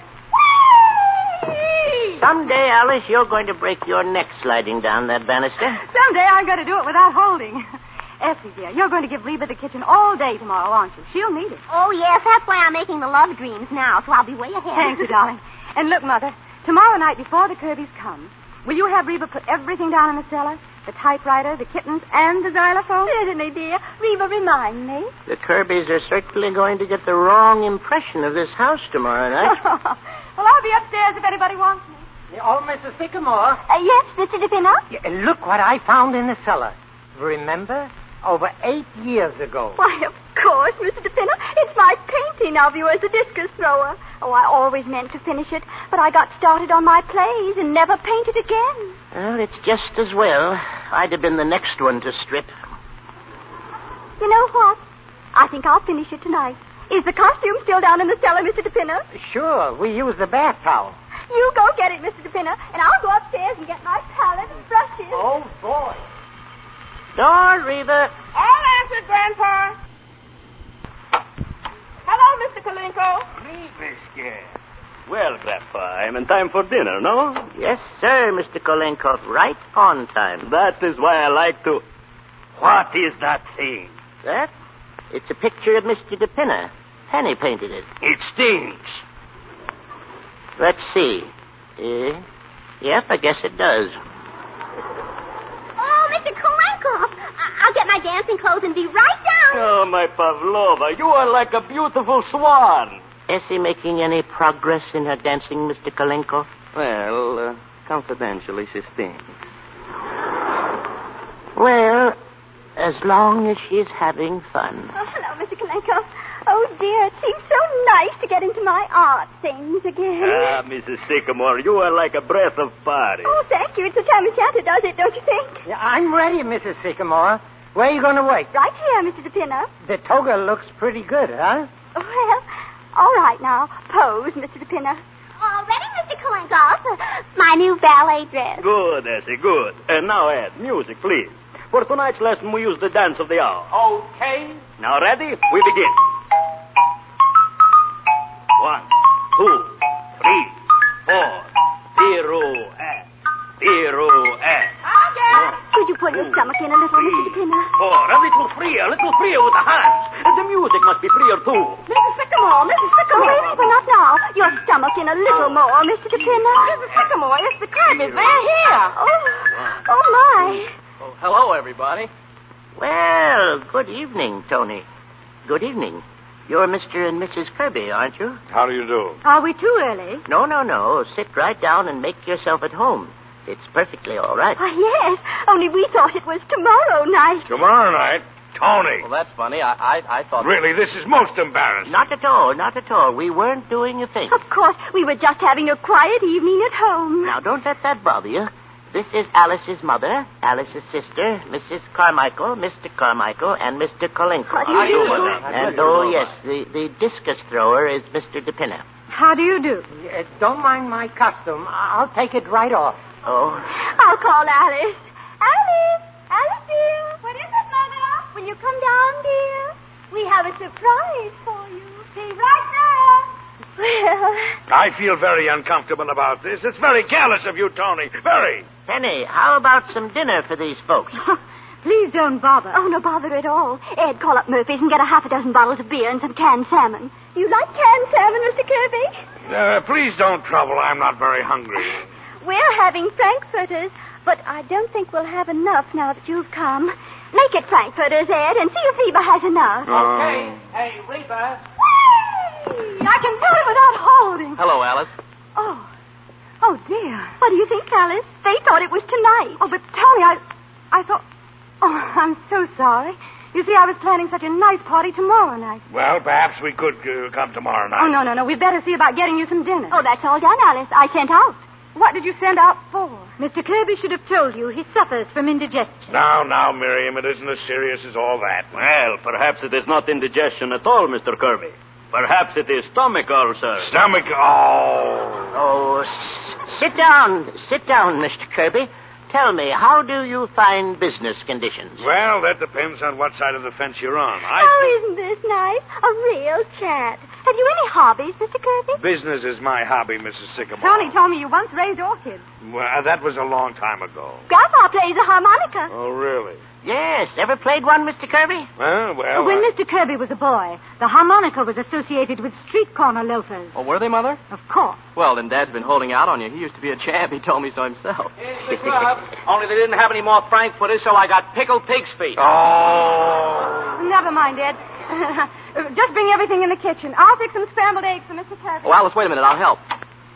Someday, Alice, you're going to break your neck sliding down that banister. Someday I'm going to do it without holding. Effie, dear, you're going to give Reba the kitchen all day tomorrow, aren't you? She'll need it. Oh, yes, that's why I'm making the love dreams now, so I'll be way ahead. Thank you, darling. And look, Mother, tomorrow night before the Kirbys come, will you have Reba put everything down in the cellar? The typewriter, the kittens, and the xylophone? Certainly, dear. Reba, remind me. The Kirbys are certainly going to get the wrong impression of this house tomorrow night. Well, I'll be upstairs if anybody wants me. Oh, Missus Sycamore. Uh, yes, Mister DePinner? Yeah, look what I found in the cellar. Remember? Over eight years ago. Why, of course, Mister DePinner. It's my painting of you as the discus thrower. Oh, I always meant to finish it, but I got started on my plays and never painted again. Well, it's just as well. I'd have been the next one to strip. You know what? I think I'll finish it tonight. Is the costume still down in the cellar, Mister DePinner? Sure, we use the bath towel. You go get it, Mister DePinner, and I'll go upstairs and get my palette and brushes. Oh, boy. Door, Reba. All answered, Grandpa. Hello, Mister Kalinko. Reba, scared. Well, Grandpa, I'm in time for dinner, no? Yes, sir, Mister Kolenkov. Right on time. That is why I like to... What is that thing? That? It's a picture of Mister DePinner. Penny painted it. It stinks. Let's see. Uh, yep, I guess it does. Oh, Mister Kolenkov, I- I'll get my dancing clothes and be right down. Oh, my Pavlova, you are like a beautiful swan. Is he making any progress in her dancing, Mister Kolenkov? Well, uh, confidentially, she stinks. Well, as long as she's having fun. Oh, hello, Mister Kolenkov. Oh, dear, it seems so nice to get into my art things again. Ah, Missus Sycamore, you are like a breath of party. Oh, thank you. It's the time of chapter, does it, don't you think? Yeah, I'm ready, Missus Sycamore. Where are you going to wait? Right here, Mister DePinner. The toga looks pretty good, huh? Well, all right now. Pose, Mister DePinner. All ready, Mister Kolenkov. My new ballet dress. Good, Essie, good. And now, Ed, music, please. For tonight's lesson, we use the dance of the hour. Okay. Now, ready? We begin. One, two, three, four. Pirouette. Pirouette. Could you pull your stomach in a little, Mister DePinner? Four. A little freer, a little freer with the hands. The music must be freer, too. Missus Sycamore, Missus Sycamore. Wait, wait, not now. Your stomach in a little more, Mister DePinner. Missus Sycamore, it's the Kirbys. They're here. Oh, oh, my. Oh, hello, everybody. Well, good evening, Tony. Good evening. You're Mister and Missus Kirby, aren't you? How do you do? Are we too early? No, no, no. Sit right down and make yourself at home. It's perfectly all right. Why, yes. Only we thought it was tomorrow night. Tomorrow night? Tony. Well, that's funny. I I, I thought... Really, this is most embarrassing. Not at all, not at all. We weren't doing a thing. Of course, we were just having a quiet evening at home. Now, don't let that bother you. This is Alice's mother, Alice's sister, Missus Carmichael, Mister Carmichael, and Mister Kolenkov. How do you do? And, oh, yes, the, the discus thrower is Mister DePinner. How do you do? Uh, don't mind my costume. I'll take it right off. Oh. I'll call Alice. Alice! Alice, dear. What is it, Mother? Will you come down, dear? We have a surprise for you. Be right there. Well... I feel very uncomfortable about this. It's very careless of you, Tony. Very. Penny, how about some dinner for these folks? Please don't bother. Oh, no bother at all. Ed, call up Murphy's and get a half a dozen bottles of beer and some canned salmon. You like canned salmon, Mister Kirby? Uh, please don't trouble. I'm not very hungry. We're having frankfurters, but I don't think we'll have enough now that you've come. Make it frankfurters, Ed, and see if Reba has enough. Okay. Hey, Reba. I can do it without holding. Hello, Alice. Oh. Oh, dear. What do you think, Alice? They thought it was tonight. Oh, but Tony, I... I thought... Oh, I'm so sorry. You see, I was planning such a nice party tomorrow night. Well, perhaps we could uh, come tomorrow night. Oh, no, no, no. We'd better see about getting you some dinner. Oh, that's all done, Alice. I sent out. What did you send out for? Mister Kirby should have told you he suffers from indigestion. Now, now, Miriam, it isn't as serious as all that. Well, perhaps it is not indigestion at all, Mister Kirby. Perhaps it is stomach ulcer. Stomach, oh. Oh, s- sit down. Sit down, Mister Kirby. Tell me, how do you find business conditions? Well, that depends on what side of the fence you're on. I Oh, isn't this nice? A real chat. Have you any hobbies, Mister Kirby? Business is my hobby, Missus Sycamore. Tony told me you once raised orchids. Well, that was a long time ago. Grandpa plays a harmonica. Oh, really? Yes. Ever played one, Mister Kirby? Well, well. when I... Mister Kirby was a boy, the harmonica was associated with street corner loafers. Oh, were they, Mother? Of course. Well, then Dad's been holding out on you. He used to be a champ. He told me so himself. Here's the grub. Only they didn't have any more frankfurters, so I got pickled pig's feet. Oh. Never mind, Ed. Just bring everything in the kitchen. I'll fix some scrambled eggs for Mister Kirby. Oh, Alice, wait a minute. I'll help.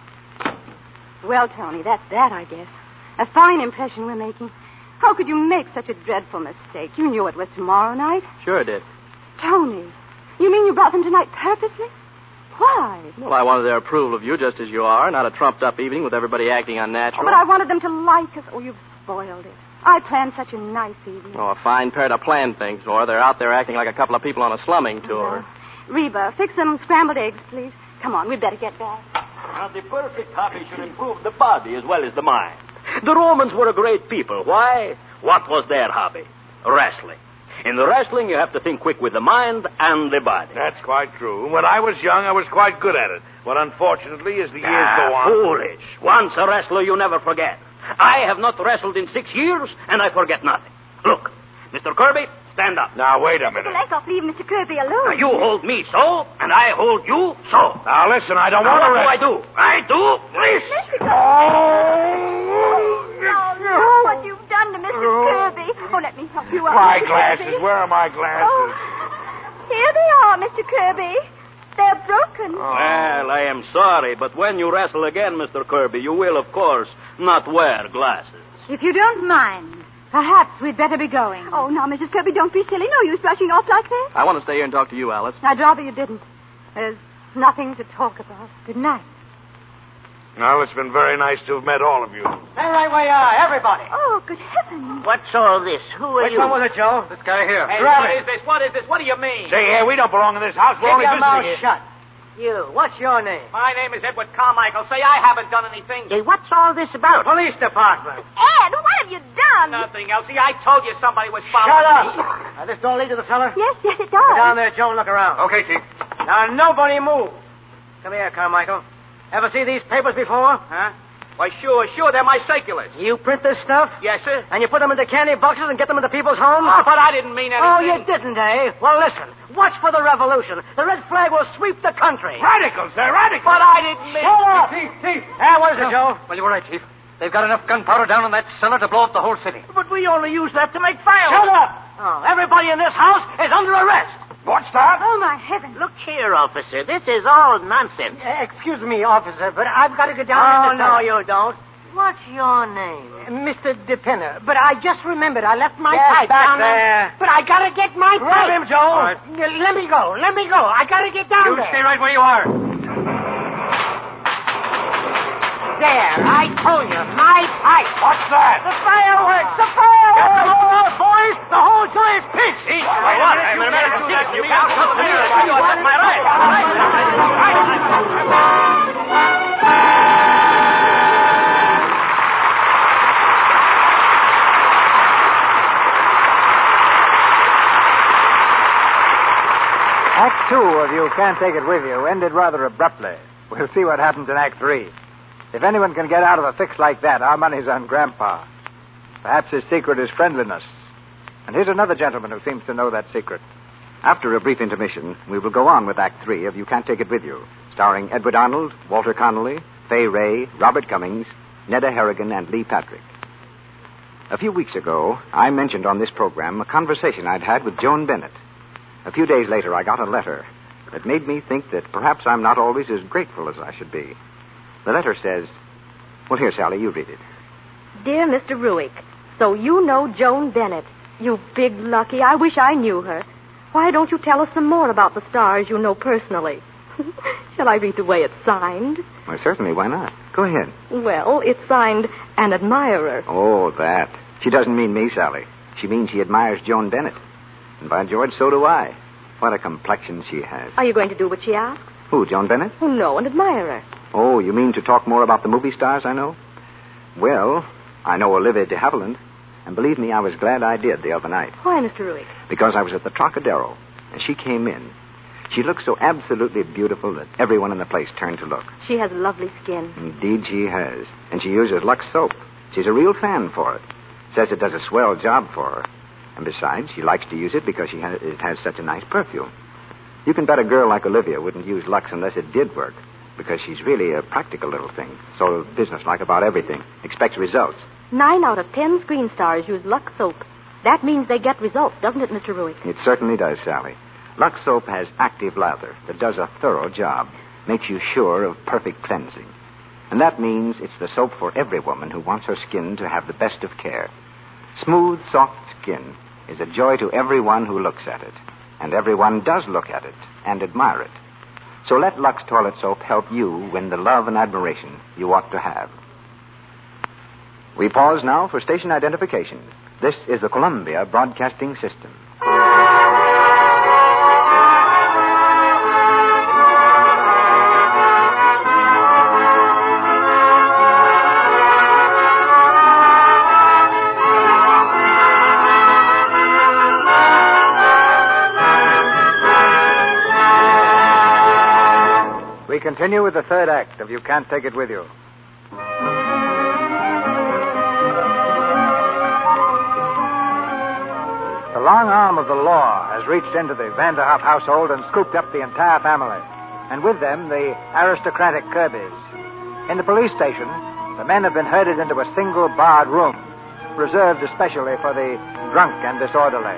Well, Tony, that's that, I guess. A fine impression we're making. How could you make such a dreadful mistake? You knew it was tomorrow night. Sure did. Tony, you mean you brought them tonight purposely? Why? Well, I wanted their approval of you just as you are, not a trumped-up evening with everybody acting unnatural. Oh, but I wanted them to like us. Oh, you've spoiled it. I planned such a nice evening. Oh, a fine pair to plan things for. They're out there acting like a couple of people on a slumming tour. Yeah. Reba, fix some scrambled eggs, please. Come on, we'd better get back. Now, the perfect hobby should improve the body as well as the mind. The Romans were a great people. Why? What was their hobby? Wrestling. In the wrestling, you have to think quick with the mind and the body. That's quite true. When I was young, I was quite good at it. But unfortunately, as the years ah, go on... foolish. Once a wrestler, you never forget. I have not wrestled in six years, and I forget nothing. Look, Mister Kirby, stand up. Now, wait a minute. Let off, leave Mister Kirby alone. Now, you hold me so, and I hold you so. Now, listen, I don't now, want to... What do I do? I do this. Mister Kirby. Oh, no, no, what you've done to Mister Kirby. Oh, let me help you out. My Mister glasses. Kirby. Where are my glasses? Oh, here they are, Mister Kirby. They're broken. Oh. Well, I am sorry, but when you wrestle again, Mister Kirby, you will, of course, not wear glasses. If you don't mind, perhaps we'd better be going. Oh, now, Missus Kirby, don't be silly. No use rushing off like that. I want to stay here and talk to you, Alice. I'd rather you didn't. There's nothing to talk about. Good night. Well, it's been very nice to have met all of you. Stay right where you are, everybody. Oh, good heavens. What's all this? Who are Which you? one was it, Joe? This guy here. Hey, Grab what it. is this? What is this? What do you mean? Say, here, we don't belong in this house. We're Keep only your mouth visiting here. shut. You, what's your name? My name is Edward Carmichael. Say, I haven't done anything. Hey, what's all this about? Police department. Ed, what have you done? Nothing, Elsie. I told you somebody was following Shut up. me. Now, this door lead to the cellar? Yes, yes, it Go does. down there, Joe, and look around. Okay, Chief. Now, nobody move. Come here, Carmichael. Ever see these papers before? Huh? Why, sure, sure. They're my circulars. You print this stuff? Yes, sir. And you put them into candy boxes and get them into people's homes? Oh, but I didn't mean anything. Oh, you didn't, eh? Well, listen. Watch for the revolution. The red flag will sweep the country. Radicals, they're radicals. But I didn't mean... Shut up! Chief, Chief. Ah, what is it, Joe? Well, you were right, Chief. They've got enough gunpowder down in that cellar to blow up the whole city. But we only use that to make fire. Shut up! Oh, everybody in this house is under arrest. What's that? Oh, my heavens. Look here, officer. This is all nonsense. Uh, excuse me, officer, but I've got to go down Oh, in the no, cellar. you don't. What's your name? Mister DePinner. But I just remembered I left my Get pipe back down there. But I gotta get my Grab pipe. him, Joe. All right. Yeah, let me go. Let me go. I gotta get down You there. stay right where you are. There. I told you. My pipe. What's that? The fireworks. The fireworks. Get them all out, boys. The whole joint's pinched. See? Wait, what? Wait a minute, minute. You can't you can't come to me. I tell you, I got my right. Act two of You Can't Take It With You ended rather abruptly. We'll see what happens in Act three. If anyone can get out of a fix like that, our money's on Grandpa. Perhaps his secret is friendliness. And here's another gentleman who seems to know that secret. After a brief intermission, we will go on with Act Three of You Can't Take It With You, starring Edward Arnold, Walter Connolly, Fay Ray, Robert Cummings, Nedda Harrigan, and Lee Patrick. A few weeks ago, I mentioned on this program a conversation I'd had with Joan Bennett. A few days later, I got a letter that made me think that perhaps I'm not always as grateful as I should be. The letter says, well, here, Sally, you read it. Dear Mister Ruick, so you know Joan Bennett. You big lucky. I wish I knew her. Why don't you tell us some more about the stars you know personally? Shall I read the way it's signed? Well, certainly, why not? Go ahead. Well, it's signed An Admirer. Oh, that. She doesn't mean me, Sally. She means she admires Joan Bennett. And by George, so do I. What a complexion she has. Are you going to do what she asks? Who, Joan Bennett? Oh, no, an admirer. Oh, you mean to talk more about the movie stars I know? Well, I know Olivia de Havilland. And believe me, I was glad I did the other night. Why, Mister Ruick? Because I was at the Trocadero, and she came in. She looks so absolutely beautiful that everyone in the place turned to look. She has lovely skin. Indeed she has. And she uses Lux soap. She's a real fan for it. Says it does a swell job for her. And besides, she likes to use it because she has, it has such a nice perfume. You can bet a girl like Olivia wouldn't use Lux unless it did work, because she's really a practical little thing. So businesslike about everything. Expects results. Nine out of ten screen stars use Lux soap. That means they get results, doesn't it, Mister Ruick? It certainly does, Sally. Lux soap has active lather that does a thorough job. Makes you sure of perfect cleansing. And that means it's the soap for every woman who wants her skin to have the best of care. Smooth, soft skin is a joy to everyone who looks at it. And everyone does look at it and admire it. So let Lux Toilet Soap help you win the love and admiration you ought to have. We pause now for station identification. This is the Columbia Broadcasting System. We continue with the third act of You Can't Take It With You. The long arm of the law has reached into the Vanderhoff household and scooped up the entire family, and with them the aristocratic Kirbys. In the police station, the men have been herded into a single barred room, reserved especially for the drunk and disorderly.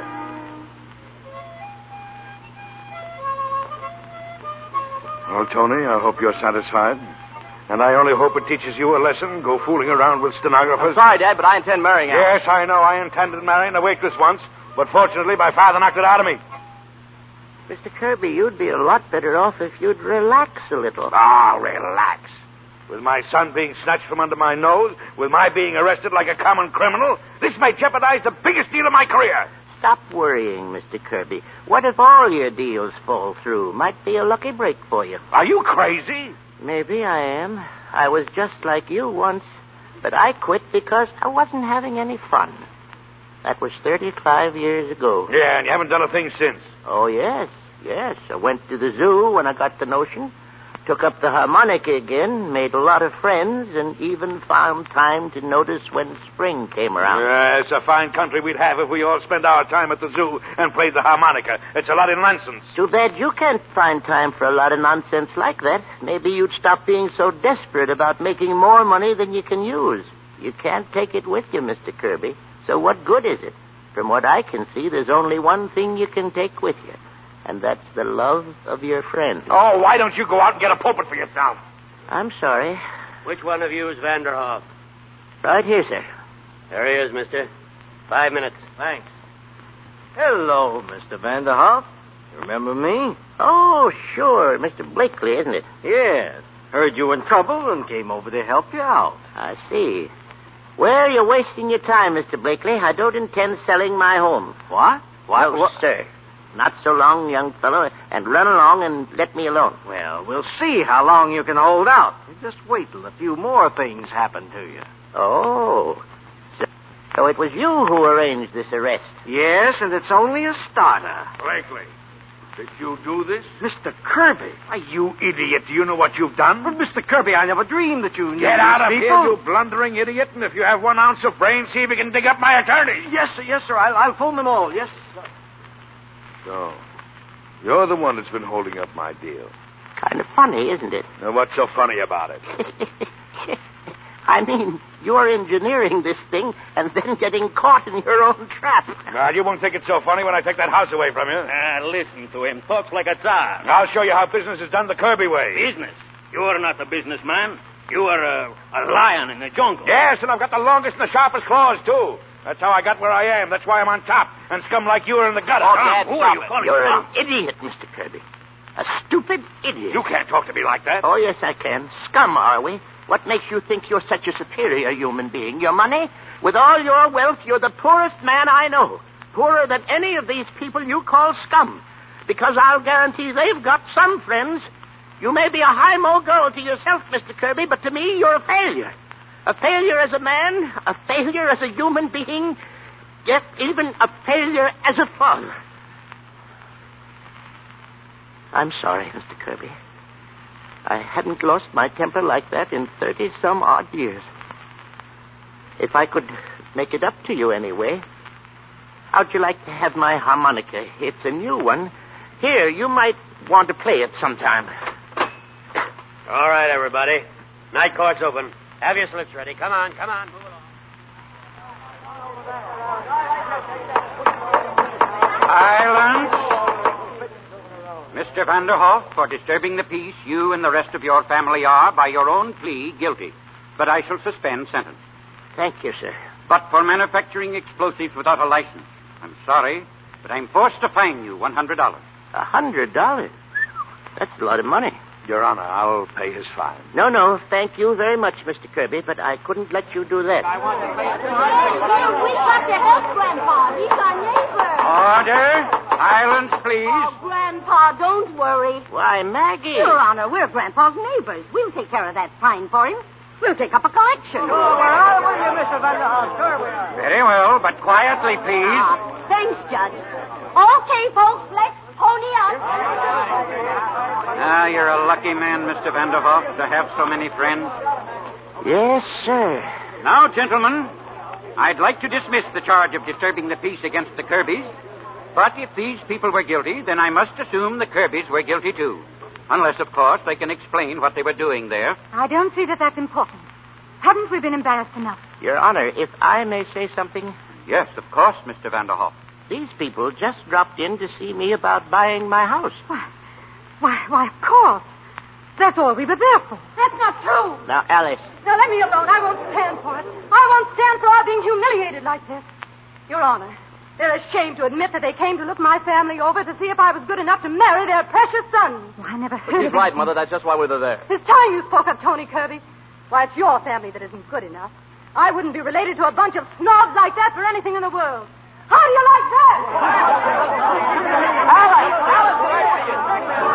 Well, Tony, I hope you're satisfied. And I only hope it teaches you a lesson. Go fooling around with stenographers. I'm sorry, Dad, but I intend marrying her. Yes, I know. I intended marrying a waitress once, but fortunately my father knocked it out of me. Mister Kirby, you'd be a lot better off if you'd relax a little. Ah, relax. With my son being snatched from under my nose, with my being arrested like a common criminal, this may jeopardize the biggest deal of my career. Stop worrying, Mister Kirby. What if all your deals fall through? Might be a lucky break for you. Are you crazy? Maybe I am. I was just like you once, but I quit because I wasn't having any fun. That was thirty-five years ago. Yeah, and you haven't done a thing since. Oh, yes, yes. I went to the zoo when I got the notion. Took up the harmonica again, made a lot of friends, and even found time to notice when spring came around. Yeah, it's a fine country we'd have if we all spent our time at the zoo and played the harmonica. It's a lot of nonsense. Too bad you can't find time for a lot of nonsense like that. Maybe you'd stop being so desperate about making more money than you can use. You can't take it with you, Mister Kirby. So what good is it? From what I can see, there's only one thing you can take with you. And that's the love of your friend. Oh, why don't you go out and get a pulpit for yourself? I'm sorry. Which one of you is Vanderhoff? Right here, sir. There he is, mister. Five minutes. Thanks. Hello, Mister Vanderhoff. You remember me? Oh, sure. Mister Blakely, isn't it? Yes. Heard you were in trouble and came over to help you out. I see. Well, you're wasting your time, Mister Blakely. I don't intend selling my home. What? What? No, what? sir. Not so long, young fellow, and run along and let me alone. Well, we'll see how long you can hold out. You just wait till a few more things happen to you. Oh. So, so it was you who arranged this arrest? Yes, and it's only a starter. Blakely, did you do this? Mister Kirby. Why, you idiot. Do you know what you've done? But, Mister Kirby, I never dreamed that you knew Get out of people. here, you blundering idiot, and if you have one ounce of brains, see if you can dig up my attorney. Yes, sir, yes, sir. I'll, I'll phone them all. Yes, sir. So, you're the one that's been holding up my deal. Kind of funny, isn't it? Now, what's so funny about it? I mean, you're engineering this thing and then getting caught in your own trap. Now, you won't think it's so funny when I take that house away from you. Ah, listen to him. Talks like a tsar. I'll show you how business is done the Kirby way. Business? You're not a businessman. You are a, a lion in the jungle. Yes, and I've got the longest and the sharpest claws, too. That's how I got where I am. That's why I'm on top. And scum like you are in the gutter. Oh, huh? Dad, Who stop are you? it. You're an idiot, Mister Kirby. A stupid idiot. You can't talk to me like that. Oh, yes, I can. Scum, are we? What makes you think you're such a superior human being? Your money? With all your wealth, you're the poorest man I know. Poorer than any of these people you call scum. Because I'll guarantee they've got some friends. You may be a high mogul to yourself, Mister Kirby, but to me, you're a failure. A failure as a man, a failure as a human being, yes, even a failure as a father. I'm sorry, Mister Kirby. I hadn't lost my temper like that in thirty-some-odd years. If I could make it up to you anyway, how'd you like to have my harmonica? It's a new one. Here, you might want to play it sometime. All right, everybody. Night court's open. Have your slips ready. Come on, come on. Move along. Silence. Mister Vanderhoff, for disturbing the peace, you and the rest of your family are, by your own plea, guilty. But I shall suspend sentence. Thank you, sir. But for manufacturing explosives without a license, I'm sorry, but I'm forced to fine you one hundred dollars. A hundred dollars? That's a lot of money. Your Honor, I'll pay his fine. No, no, thank you very much, Mister Kirby, but I couldn't let you do that. Hey, we got to help Grandpa. He's our neighbor. Order. Silence, please. Oh, Grandpa, don't worry. Why, Maggie. Your Honor, we're Grandpa's neighbors. We'll take care of that fine for him. We'll take up a collection. Sure, we're all with you, Mister Vanderhoff. Sure we are. Very well, but quietly, please. Uh, thanks, Judge. Okay, folks, let's pony up. Ah, you're a lucky man, Mister Vanderhoff, to have so many friends. Yes, sir. Now, gentlemen, I'd like to dismiss the charge of disturbing the peace against the Kirbys. But if these people were guilty, then I must assume the Kirbys were guilty, too. Unless, of course, they can explain what they were doing there. I don't see that that's important. Haven't we been embarrassed enough? Your Honor, if I may say something. Yes, of course, Mister Vanderhoff. These people just dropped in to see me about buying my house. Why, why, why, of course. That's all we were there for. That's not true. Now, Alice. Now, let me alone. I won't stand for it. I won't stand for our being humiliated like this. Your Honor, they're ashamed to admit that they came to look my family over to see if I was good enough to marry their precious son. Well, I never heard But she's of right, anything. Mother. That's just why we were there. It's time you spoke up, Tony Kirby. Why, it's your family that isn't good enough. I wouldn't be related to a bunch of snobs like that for anything in the world. How do you like that? Alice, Alice,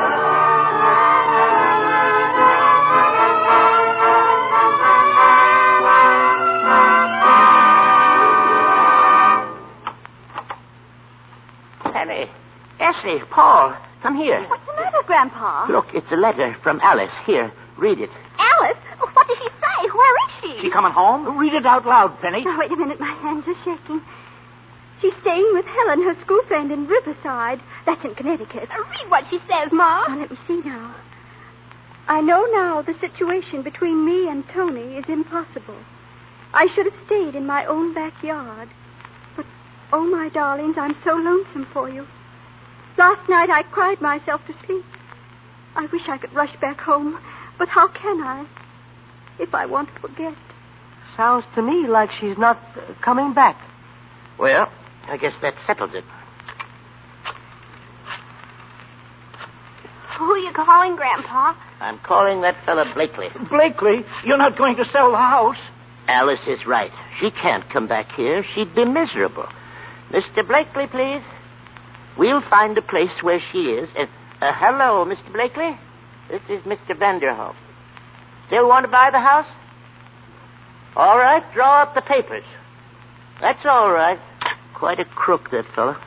Penny, Essie, Paul, come here. What's the matter, Grandpa? Look, it's a letter from Alice. Here, read it. Alice? Oh, what did she say? Where is she? She coming home? Read it out loud, Penny. Now, wait a minute. My hands are shaking. She's staying with Helen, her school friend, in Riverside. That's in Connecticut. Uh, read what she says, Ma. Now, let me see now. I know now the situation between me and Tony is impossible. I should have stayed in my own backyard. But, oh, my darlings, I'm so lonesome for you. Last night I cried myself to sleep. I wish I could rush back home, but how can I if I want to forget? Sounds to me like she's not uh, coming back. Well, I guess that settles it. Who are you calling, Grandpa? I'm calling that fella Blakely. Blakely, you're not going to sell the house. Alice is right. She can't come back here. She'd be miserable. Mister Blakely, please. We'll find a place where she is. Uh, uh, hello, Mister Blakely. This is Mister Vanderhoff. Still want to buy the house? All right, draw up the papers. That's all right. Quite a crook, that fella.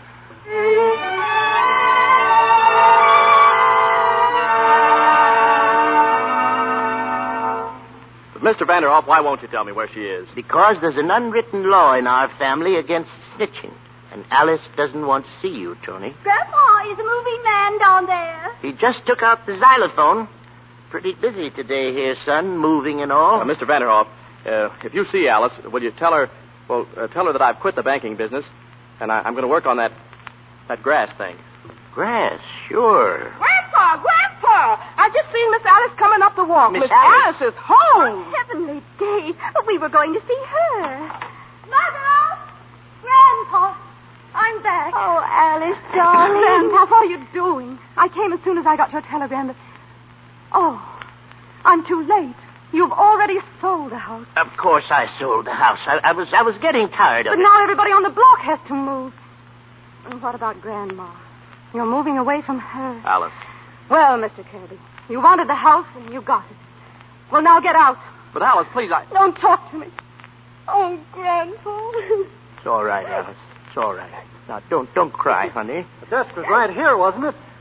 But Mister Vanderhoff, why won't you tell me where she is? Because there's an unwritten law in our family against snitching. And Alice doesn't want to see you, Tony. Grandpa, is the moving man down there? He just took out the xylophone. Pretty busy today here, son, moving and all. Uh, Mister Vanderhoff, uh, if you see Alice, will you tell her, well, uh, tell her that I've quit the banking business, and I, I'm going to work on that, that grass thing. Grass, sure. Grandpa, Grandpa! I just seen Miss Alice coming up the walk. Miss Miss Alice? Alice is home. Oh, heavenly days. We were going to see her. Mother! Grandpa! I'm back. Oh, Alice, darling. Grandpa, what are you doing? I came as soon as I got your telegram. But... Oh, I'm too late. You've already sold the house. Of course I sold the house. I, I was I was getting tired of But it. now everybody on the block has to move. And what about Grandma? You're moving away from her. Alice. Well, Mister Kirby, you wanted the house and you got it. Well, now get out. But Alice, please, I... Don't talk to me. Oh, Grandpa. It's all right, Alice. It's all right. Now, don't don't cry, honey. The desk was right here, wasn't it?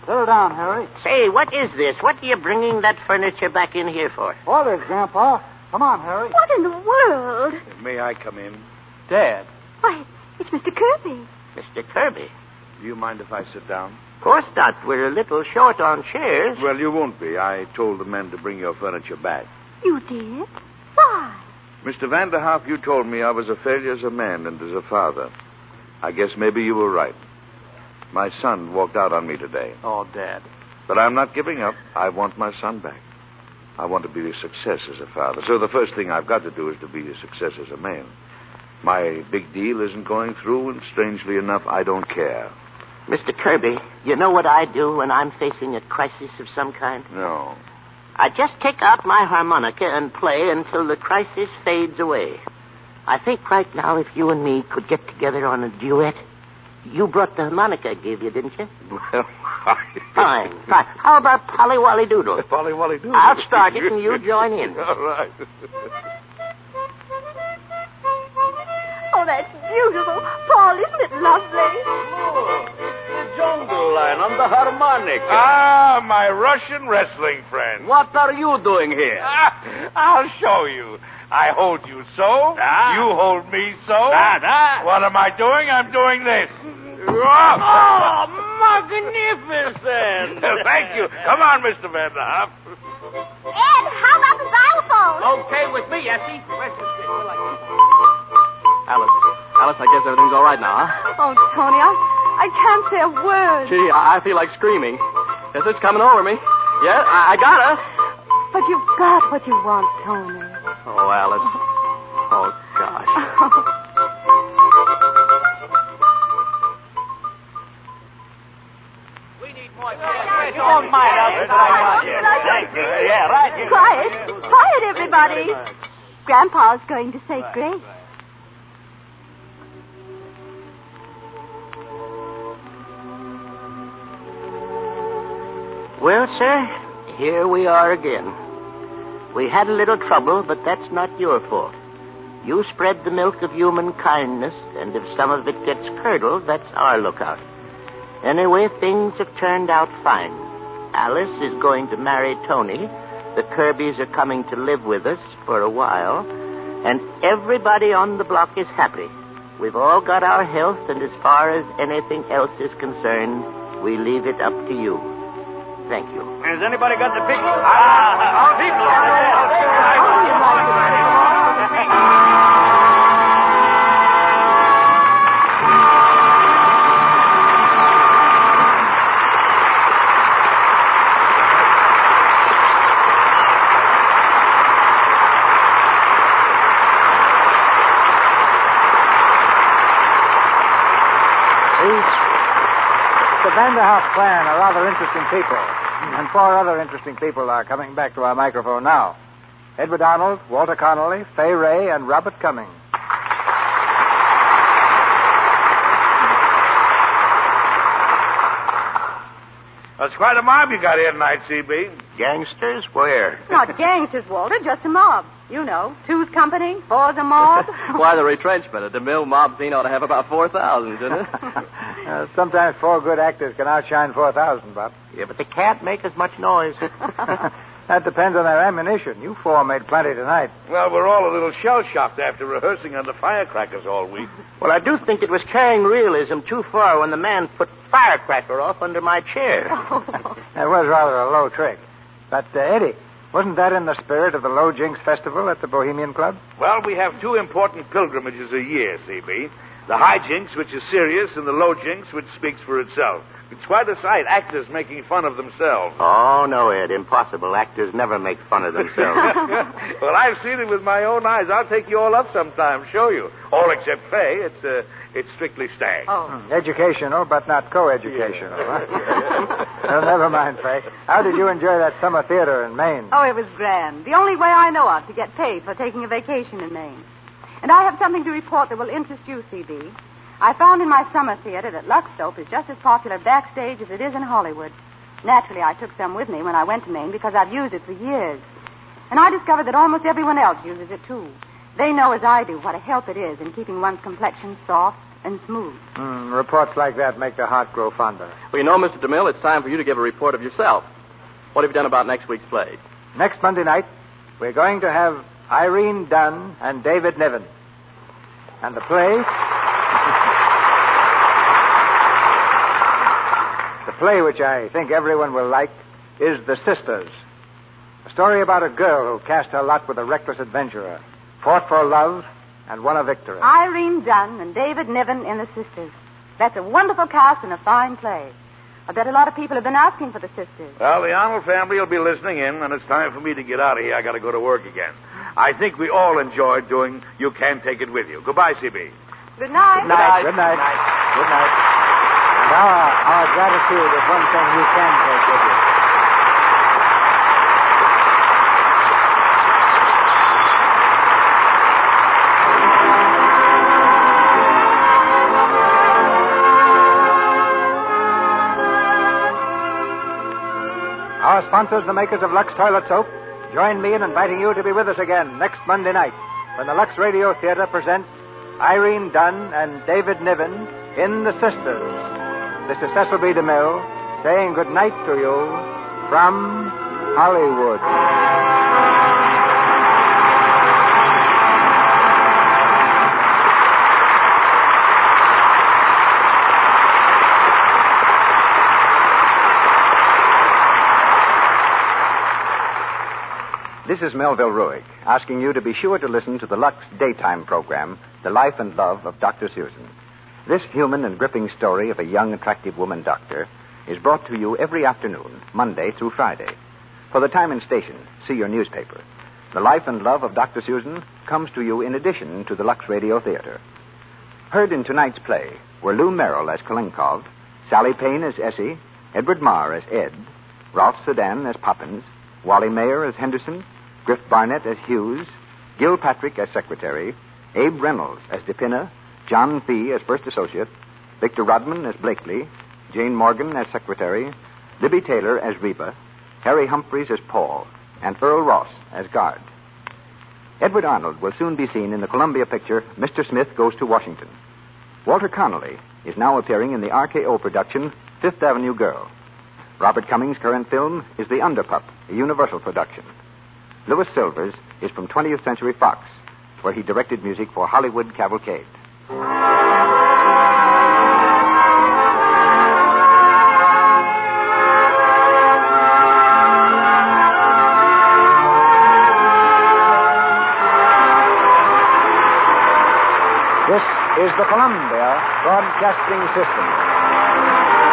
Settle down, Harry. Say, what is this? What are you bringing that furniture back in here for? Orders, Grandpa. Come on, Harry. What in the world? May I come in? Dad. Why, it's Mister Kirby. Mister Kirby? Do you mind if I sit down? Of course not. We're a little short on chairs. Well, you won't be. I told the men to bring your furniture back. You did? Why? Mister Vanderhoff, you told me I was a failure as a man and as a father. I guess maybe you were right. My son walked out on me today. Oh, Dad. But I'm not giving up. I want my son back. I want to be a success as a father. So the first thing I've got to do is to be a success as a man. My big deal isn't going through, and strangely enough, I don't care. Mister Kirby, you know what I do when I'm facing a crisis of some kind? No. I just take out my harmonica and play until the crisis fades away. I think right now if you and me could get together on a duet. You brought the harmonica I gave you, didn't you? Well, Fine, fine. How about Polly Wolly Doodle? Polly Wolly Doodle. I'll start it and you join in. All right. Oh, that's beautiful. Paul, isn't it lovely? Oh, it's the jungle line on the harmonica. Ah, my Russian wrestling friend. What are you doing here? Ah, I'll show you. I hold you so. Ah. You hold me so. Ah, ah. What am I doing? I'm doing this. Oh, magnificent. Thank you. Come on, Mister Vanderhoff. Ed, how about the xylophone? Okay with me, Essie. Where's the stick? Here, like Alice. Alice, I guess everything's all right now, huh? Oh, Tony, I, I can't say a word. Gee, I, I feel like screaming. Guess it's coming over me. Yeah, I, I got her. But you've got what you want, Tony. Oh, Alice. Oh, gosh. We need more gas. Don't mind us. Yeah, right here. Quiet. Quiet, everybody. Grandpa's going to say grace. Well, sir, here we are again. We had a little trouble, but that's not your fault. You spread the milk of human kindness, and if some of it gets curdled, that's our lookout. Anyway, things have turned out fine. Alice is going to marry Tony. The Kirbys are coming to live with us for a while. And everybody on the block is happy. We've all got our health, and as far as anything else is concerned, we leave it up to you. Thank you. Has anybody got the picture? Ah, our people are The Vanderhoff clan are rather interesting people. And four other interesting people are coming back to our microphone now. Edward Arnold, Walter Connolly, Fay Ray, and Robert Cummings. That's quite a mob you got here tonight, C B. Gangsters? Where? Not gangsters, Walter, just a mob. You know, two's company, four's a mob. Why, the retrenchment. A DeMille mob scene ought to have about four thousand, shouldn't it? uh, sometimes four good actors can outshine four thousand, Bob. Yeah, but they can't make as much noise. That depends on their ammunition. You four made plenty tonight. Well, we're all a little shell-shocked after rehearsing under firecrackers all week. Well, I do think it was carrying realism too far when the man put firecracker off under my chair. That was rather a low trick. But, uh, Eddie, wasn't that in the spirit of the Low Jinks Festival at the Bohemian Club? Well, we have two important pilgrimages a year, C B. The High Jinks, which is serious, and the Low Jinks, which speaks for itself. It's quite a sight, actors making fun of themselves. Oh, no, Ed, impossible. Actors never make fun of themselves. Well, I've seen it with my own eyes. I'll take you all up sometime, show you. All except Fay. It's, uh, it's strictly stag. Oh. Hmm. Educational, but not co-educational. Huh? Well, never mind, Fay. How did you enjoy that summer theater in Maine? Oh, it was grand. The only way I know of to get paid for taking a vacation in Maine. And I have something to report that will interest you, C B. I found in my summer theater that Luxtope is just as popular backstage as it is in Hollywood. Naturally, I took some with me when I went to Maine because I've used it for years. And I discovered that almost everyone else uses it, too. They know, as I do, what a help it is in keeping one's complexion soft, and smooth. Mm, reports like that make the heart grow fonder. Well, you know, Mister DeMille, it's time for you to give a report of yourself. What have you done about next week's play? Next Monday night, we're going to have Irene Dunn and David Niven. And the play... the play, which I think everyone will like, is The Sisters. A story about a girl who cast her lot with a reckless adventurer, fought for love, and won a victory. Irene Dunn and David Niven in The Sisters. That's a wonderful cast and a fine play. I bet a lot of people have been asking for The Sisters. Well, the Arnold family will be listening in, and it's time for me to get out of here. I got to go to work again. I think we all enjoyed doing You Can't Take It With You. Goodbye, C B. Good night. Good night. Good night. Good night. Good night. And our, our gratitude is one thing you can take with you. Our sponsors, the makers of Lux Toilet Soap, join me in inviting you to be with us again next Monday night when the Lux Radio Theater presents Irene Dunn and David Niven in The Sisters. This is Cecil B. DeMille saying good night to you from Hollywood. This is Melville Ruick, asking you to be sure to listen to the Lux daytime program, The Life and Love of Doctor Susan. This human and gripping story of a young, attractive woman doctor is brought to you every afternoon, Monday through Friday. For the time and station, see your newspaper. The Life and Love of Doctor Susan comes to you in addition to the Lux Radio Theater. Heard in tonight's play were Lou Merrill as Kalinkov, Sally Payne as Essie, Edward Marr as Ed, Ralph Sedan as Poppins, Wally Mayer as Henderson, Griff Barnett as Hughes, Gil Patrick as Secretary, Abe Reynolds as DePinna, John Fee as First Associate, Victor Rodman as Blakely, Jane Morgan as Secretary, Libby Taylor as Reba, Harry Humphreys as Paul, and Earl Ross as Guard. Edward Arnold will soon be seen in the Columbia picture Mister Smith Goes to Washington. Walter Connolly is now appearing in the R K O production Fifth Avenue Girl. Robert Cummings' current film is The Underpup, a Universal production. Louis Silvers is from twentieth Century Fox, where he directed music for Hollywood Cavalcade. This is the Columbia Broadcasting System.